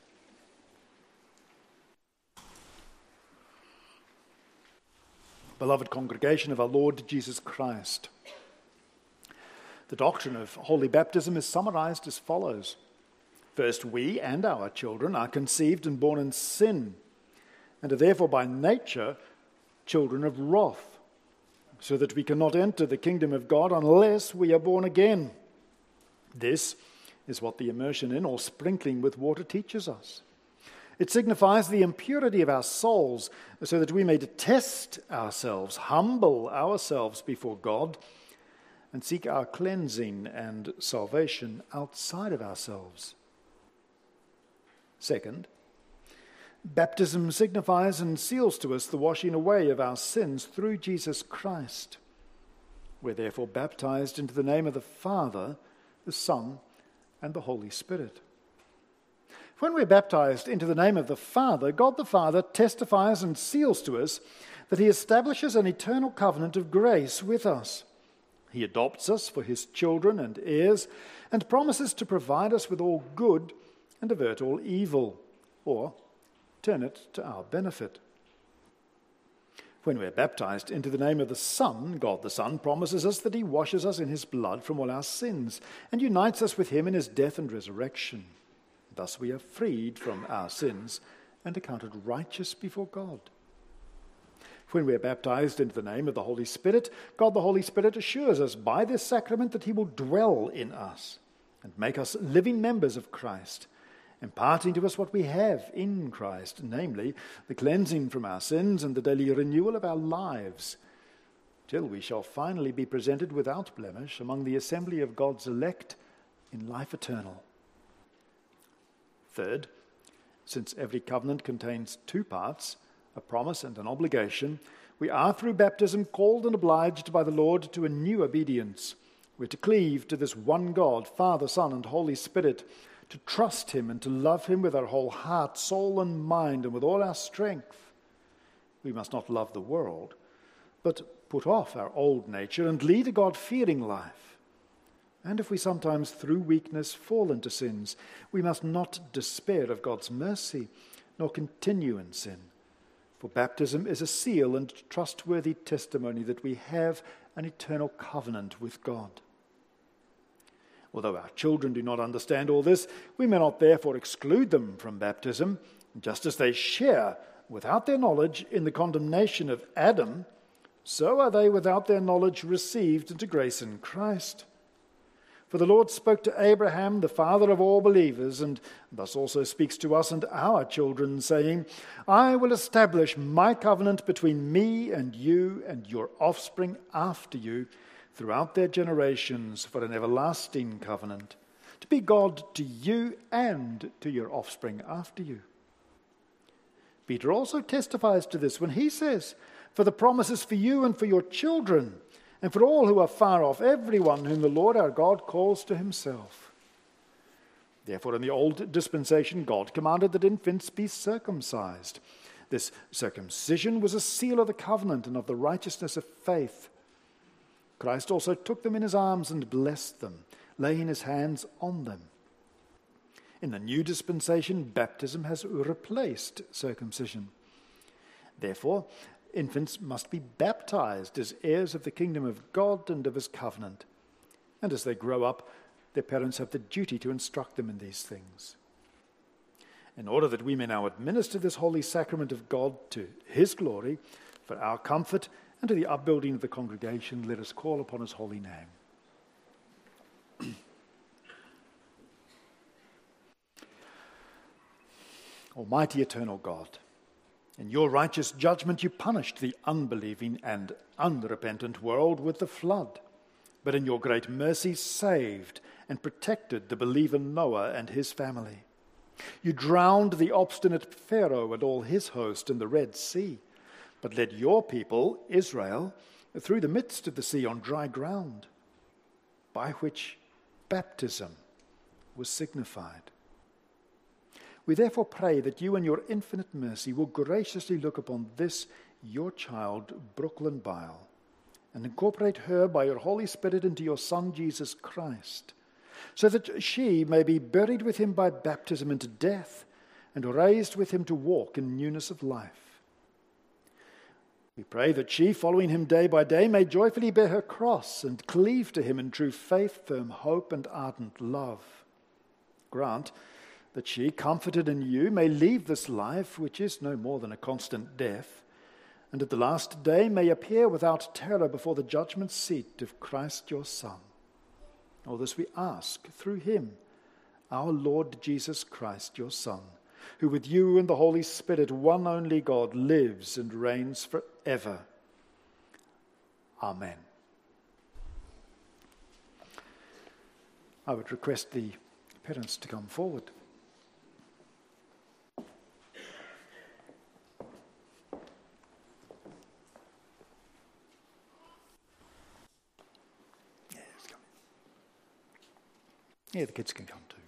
Beloved congregation of our Lord Jesus Christ, the doctrine of holy baptism is summarized as follows. First, we and our children are conceived and born in sin, and are therefore by nature children of wrath, so that we cannot enter the kingdom of God unless we are born again. This is what the immersion in or sprinkling with water teaches us. It signifies the impurity of our souls, so that we may detest ourselves, humble ourselves before God, and seek our cleansing and salvation outside of ourselves. Second, baptism signifies and seals to us the washing away of our sins through Jesus Christ. We're therefore baptized into the name of the Father, the Son, and the Holy Spirit. When we're baptized into the name of the Father, God the Father testifies and seals to us that He establishes an eternal covenant of grace with us. He adopts us for His children and heirs, and promises to provide us with all good and avert all evil, or turn it to our benefit. When we're baptized into the name of the Son, God the Son promises us that He washes us in His blood from all our sins and unites us with Him in His death and resurrection. Thus we are freed from our sins and accounted righteous before God. When we are baptized into the name of the Holy Spirit, God the Holy Spirit assures us by this sacrament that he will dwell in us and make us living members of Christ, imparting to us what we have in Christ, namely the cleansing from our sins and the daily renewal of our lives, till we shall finally be presented without blemish among the assembly of God's elect in life eternal. Third, since every covenant contains two parts, a promise and an obligation, we are through baptism called and obliged by the Lord to a new obedience. We're to cleave to this one God, Father, Son, and Holy Spirit, to trust him and to love him with our whole heart, soul, and mind, and with all our strength. We must not love the world, but put off our old nature and lead a God-fearing life. And if we sometimes through weakness fall into sins, we must not despair of God's mercy, nor continue in sin. For baptism is a seal and trustworthy testimony that we have an eternal covenant with God. Although our children do not understand all this, we may not therefore exclude them from baptism, just as they share, without their knowledge, in the condemnation of Adam, so are they without their knowledge received into grace in Christ. For the Lord spoke to Abraham, the father of all believers, and thus also speaks to us and our children, saying, I will establish my covenant between me and you and your offspring after you throughout their generations for an everlasting covenant, to be God to you and to your offspring after you. Peter also testifies to this when he says, For the promise is for you and for your children, and for all who are far off, everyone whom the Lord our God calls to himself. Therefore, in the old dispensation, God commanded that infants be circumcised. This circumcision was a seal of the covenant and of the righteousness of faith. Christ also took them in his arms and blessed them, laying his hands on them. In the new dispensation, baptism has replaced circumcision. Therefore, infants must be baptized as heirs of the kingdom of God and of his covenant. And as they grow up, their parents have the duty to instruct them in these things. In order that we may now administer this holy sacrament of God to his glory, for our comfort and to the upbuilding of the congregation, let us call upon his holy name. Almighty eternal God, in your righteous judgment you punished the unbelieving and unrepentant world with the flood, but in your great mercy saved and protected the believer Noah and his family. You drowned the obstinate Pharaoh and all his host in the Red Sea, but led your people, Israel, through the midst of the sea on dry ground, by which baptism was signified. We therefore pray that you in your infinite mercy will graciously look upon this, your child, Brooklyn Bile, and incorporate her by your Holy Spirit into your Son, Jesus Christ, so that she may be buried with him by baptism into death and raised with him to walk in newness of life. We pray that she, following him day by day, may joyfully bear her cross and cleave to him in true faith, firm hope, and ardent love. Grant that she, comforted in you, may leave this life, which is no more than a constant death, and at the last day may appear without terror before the judgment seat of Christ your Son. All this we ask through him, our Lord Jesus Christ, your Son, who with you and the Holy Spirit, one only God, lives and reigns forever. Amen. I would request the parents to come forward. Yeah, the kids can come too.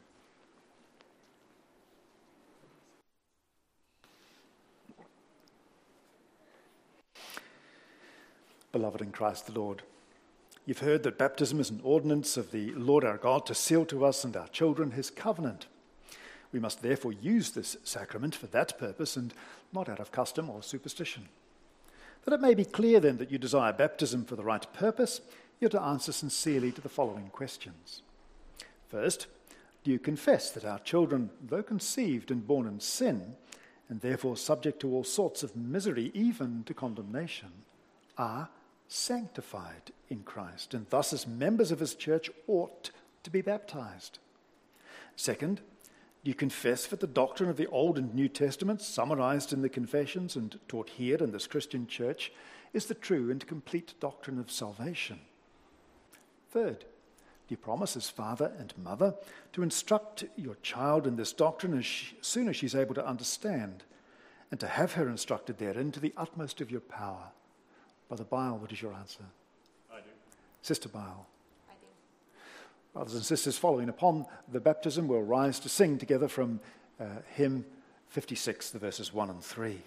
Beloved in Christ the Lord, you've heard that baptism is an ordinance of the Lord our God to seal to us and our children his covenant. We must therefore use this sacrament for that purpose and not out of custom or superstition. That it may be clear then that you desire baptism for the right purpose, you're to answer sincerely to the following questions. First, Do you confess that our children, though conceived and born in sin, and therefore subject to all sorts of misery, even to condemnation, are sanctified in Christ, and thus as members of his church ought to be baptized? Second, do you confess that the doctrine of the Old and New Testaments, summarized in the Confessions and taught here in this Christian church, is the true and complete doctrine of salvation? Third, do you promise as father and mother to instruct your child in this doctrine as soon as she's able to understand, and to have her instructed therein to the utmost of your power? Brother Bile, what is your answer? I do. Sister Bile? I do. Brothers and sisters, following upon the baptism, we'll rise to sing together from hymn 56, the verses 1 and 3.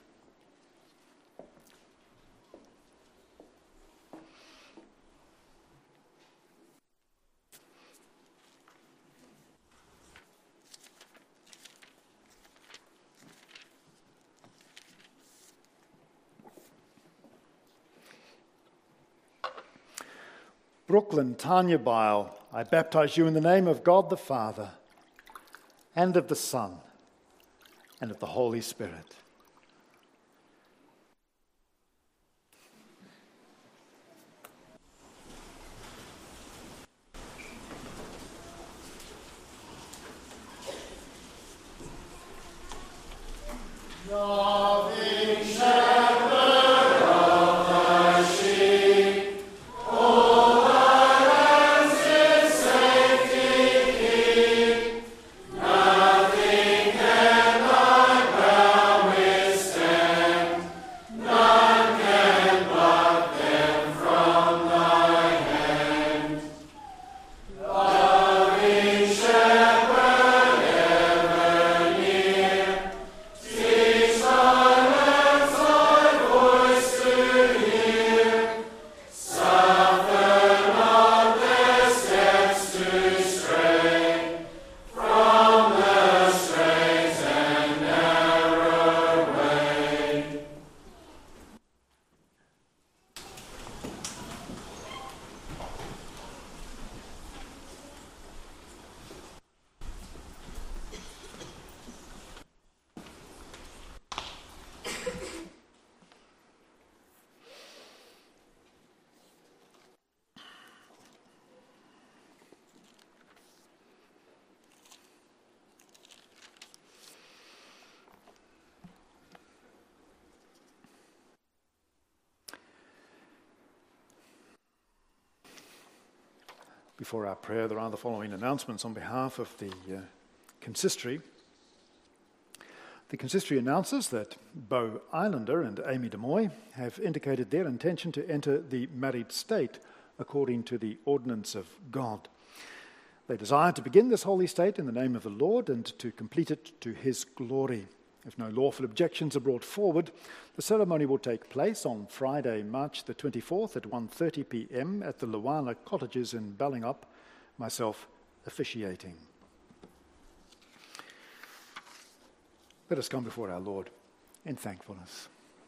Brooklyn Tanya Bile, I baptize you in the name of God the Father, and of the Son, and of the Holy Spirit. Before our prayer, there are the following announcements on behalf of the consistory. The consistory announces that Bo Islander and Amy DeMoy have indicated their intention to enter the married state according to the ordinance of God. They desire to begin this holy state in the name of the Lord and to complete it to his glory. If no lawful objections are brought forward, the ceremony will take place on Friday, March the 24th at 1:30 p.m. at the Luana Cottages in Ballingup, myself officiating. Let us come before our Lord in thankfulness.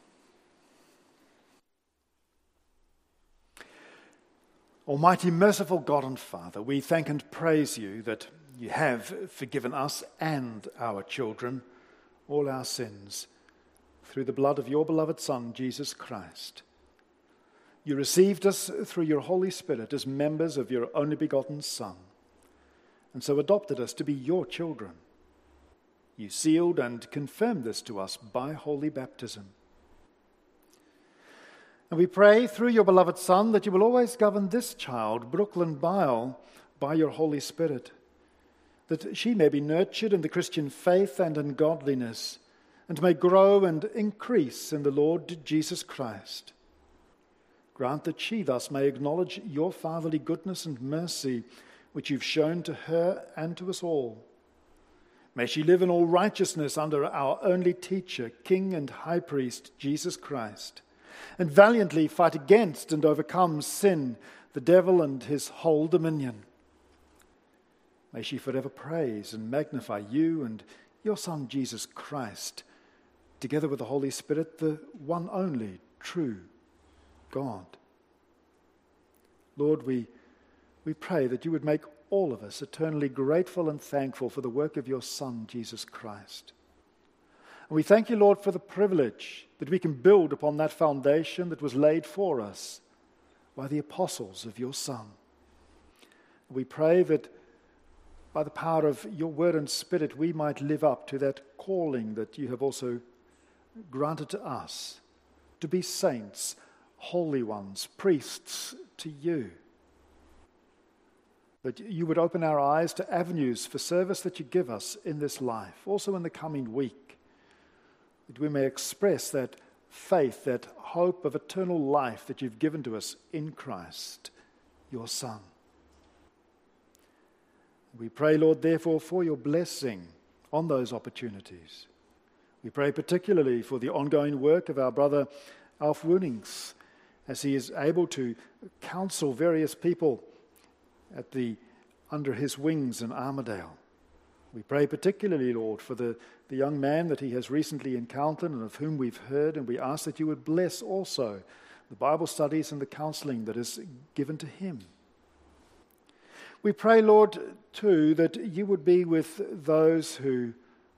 Almighty, merciful God and Father, we thank and praise you that you have forgiven us and our children all our sins through the blood of your beloved Son, Jesus Christ. You received us through your Holy Spirit as members of your only begotten Son, and so adopted us to be your children. You sealed and confirmed this to us by holy baptism. And we pray through your beloved Son that you will always govern this child, Brooklyn Bile, by your Holy Spirit, that she may be nurtured in the Christian faith and in godliness, and may grow and increase in the Lord Jesus Christ. Grant that she thus may acknowledge your fatherly goodness and mercy, which you've shown to her and to us all. May she live in all righteousness under our only teacher, King and High Priest, Jesus Christ, and valiantly fight against and overcome sin, the devil and his whole dominion. May she forever praise and magnify you and your Son, Jesus Christ, together with the Holy Spirit, the one only true God. Lord, we pray that you would make all of us eternally grateful and thankful for the work of your Son, Jesus Christ. And we thank you, Lord, for the privilege that we can build upon that foundation that was laid for us by the apostles of your Son. We pray that by the power of your word and spirit, we might live up to that calling that you have also granted to us, to be saints, holy ones, priests to you. That you would open our eyes to avenues for service that you give us in this life, also in the coming week, that we may express that faith, that hope of eternal life that you've given to us in Christ, your Son. We pray, Lord, therefore, for your blessing on those opportunities. We pray particularly for the ongoing work of our brother Alf Woonings, as he is able to counsel various people under his wings in Armidale. We pray particularly, Lord, for the young man that he has recently encountered and of whom we've heard, and we ask that you would bless also the Bible studies and the counseling that is given to him. We pray, Lord, too, that you would be with those who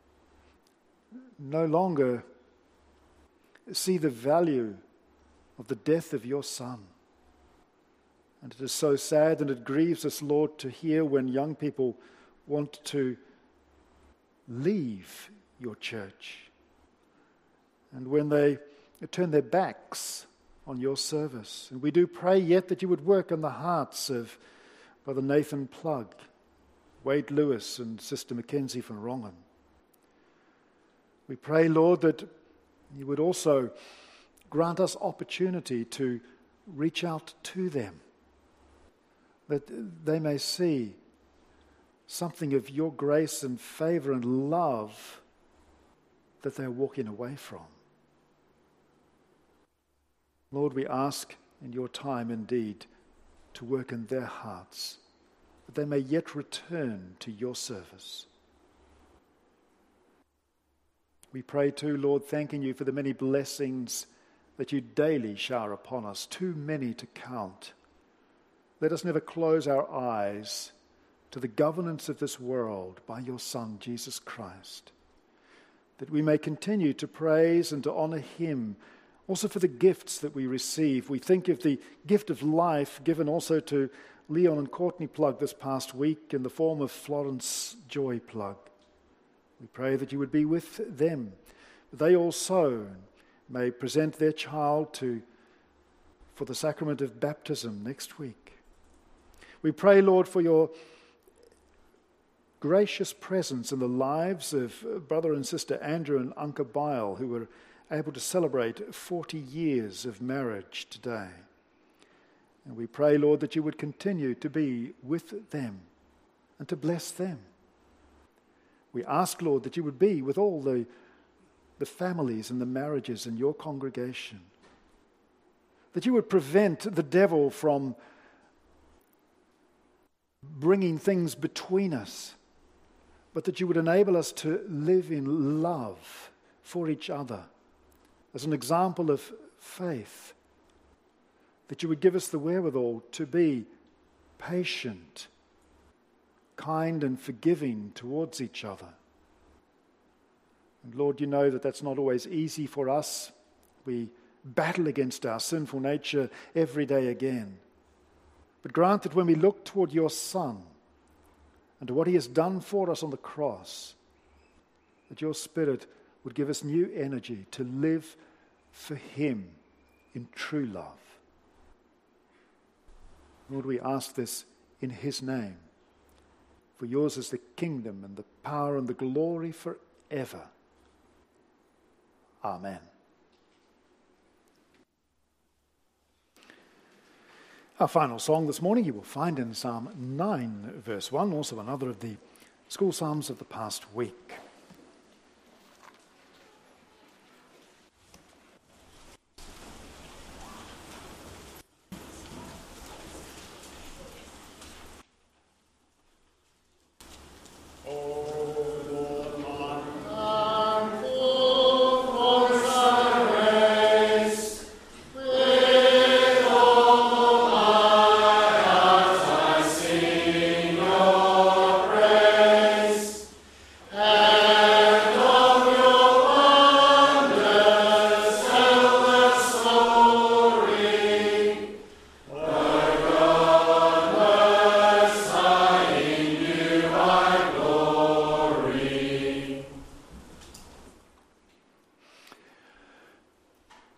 no longer see the value of the death of your Son. And it is so sad and it grieves us, Lord, to hear when young people want to leave your church and when they turn their backs on your service. And we do pray yet that you would work on the hearts of Brother Nathan Plug, Wade Lewis and Sister Mackenzie van Rongen. We pray, Lord, that you would also grant us opportunity to reach out to them, that they may see something of your grace and favor and love that they're walking away from. Lord, we ask in your time indeed to work in their hearts, that they may yet return to your service. We pray too, Lord, thanking you for the many blessings that you daily shower upon us, too many to count. Let us never close our eyes to the governance of this world by your Son, Jesus Christ, that we may continue to praise and to honor him, also for the gifts that we receive. We think of the gift of life given also to Leon and Courtney Plug this past week in the form of Florence Joy Plug. We pray that you would be with them. They also may present their child for the sacrament of baptism next week. We pray, Lord, for your gracious presence in the lives of Brother and Sister Andrew and Anka Bile, who were able to celebrate 40 years of marriage today. And we pray, Lord, that you would continue to be with them and to bless them. We ask, Lord, that you would be with all the families and the marriages in your congregation, that you would prevent the devil from bringing things between us, but that you would enable us to live in love for each other as an example of faith, that you would give us the wherewithal to be patient, kind and forgiving towards each other. And Lord, you know that that's not always easy for us. We battle against our sinful nature every day again. But grant that when we look toward your Son and to what he has done for us on the cross, that your Spirit would give us new energy to live for him in true love. Lord, we ask this in his name. For yours is the kingdom and the power and the glory forever. Amen. Our final song this morning you will find in Psalm 9, verse 1, also another of the school psalms of the past week. Sing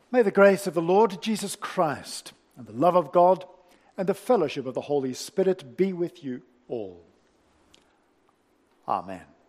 May the grace of the Lord Jesus Christ and the love of God and the fellowship of the Holy Spirit be with you all. Amen.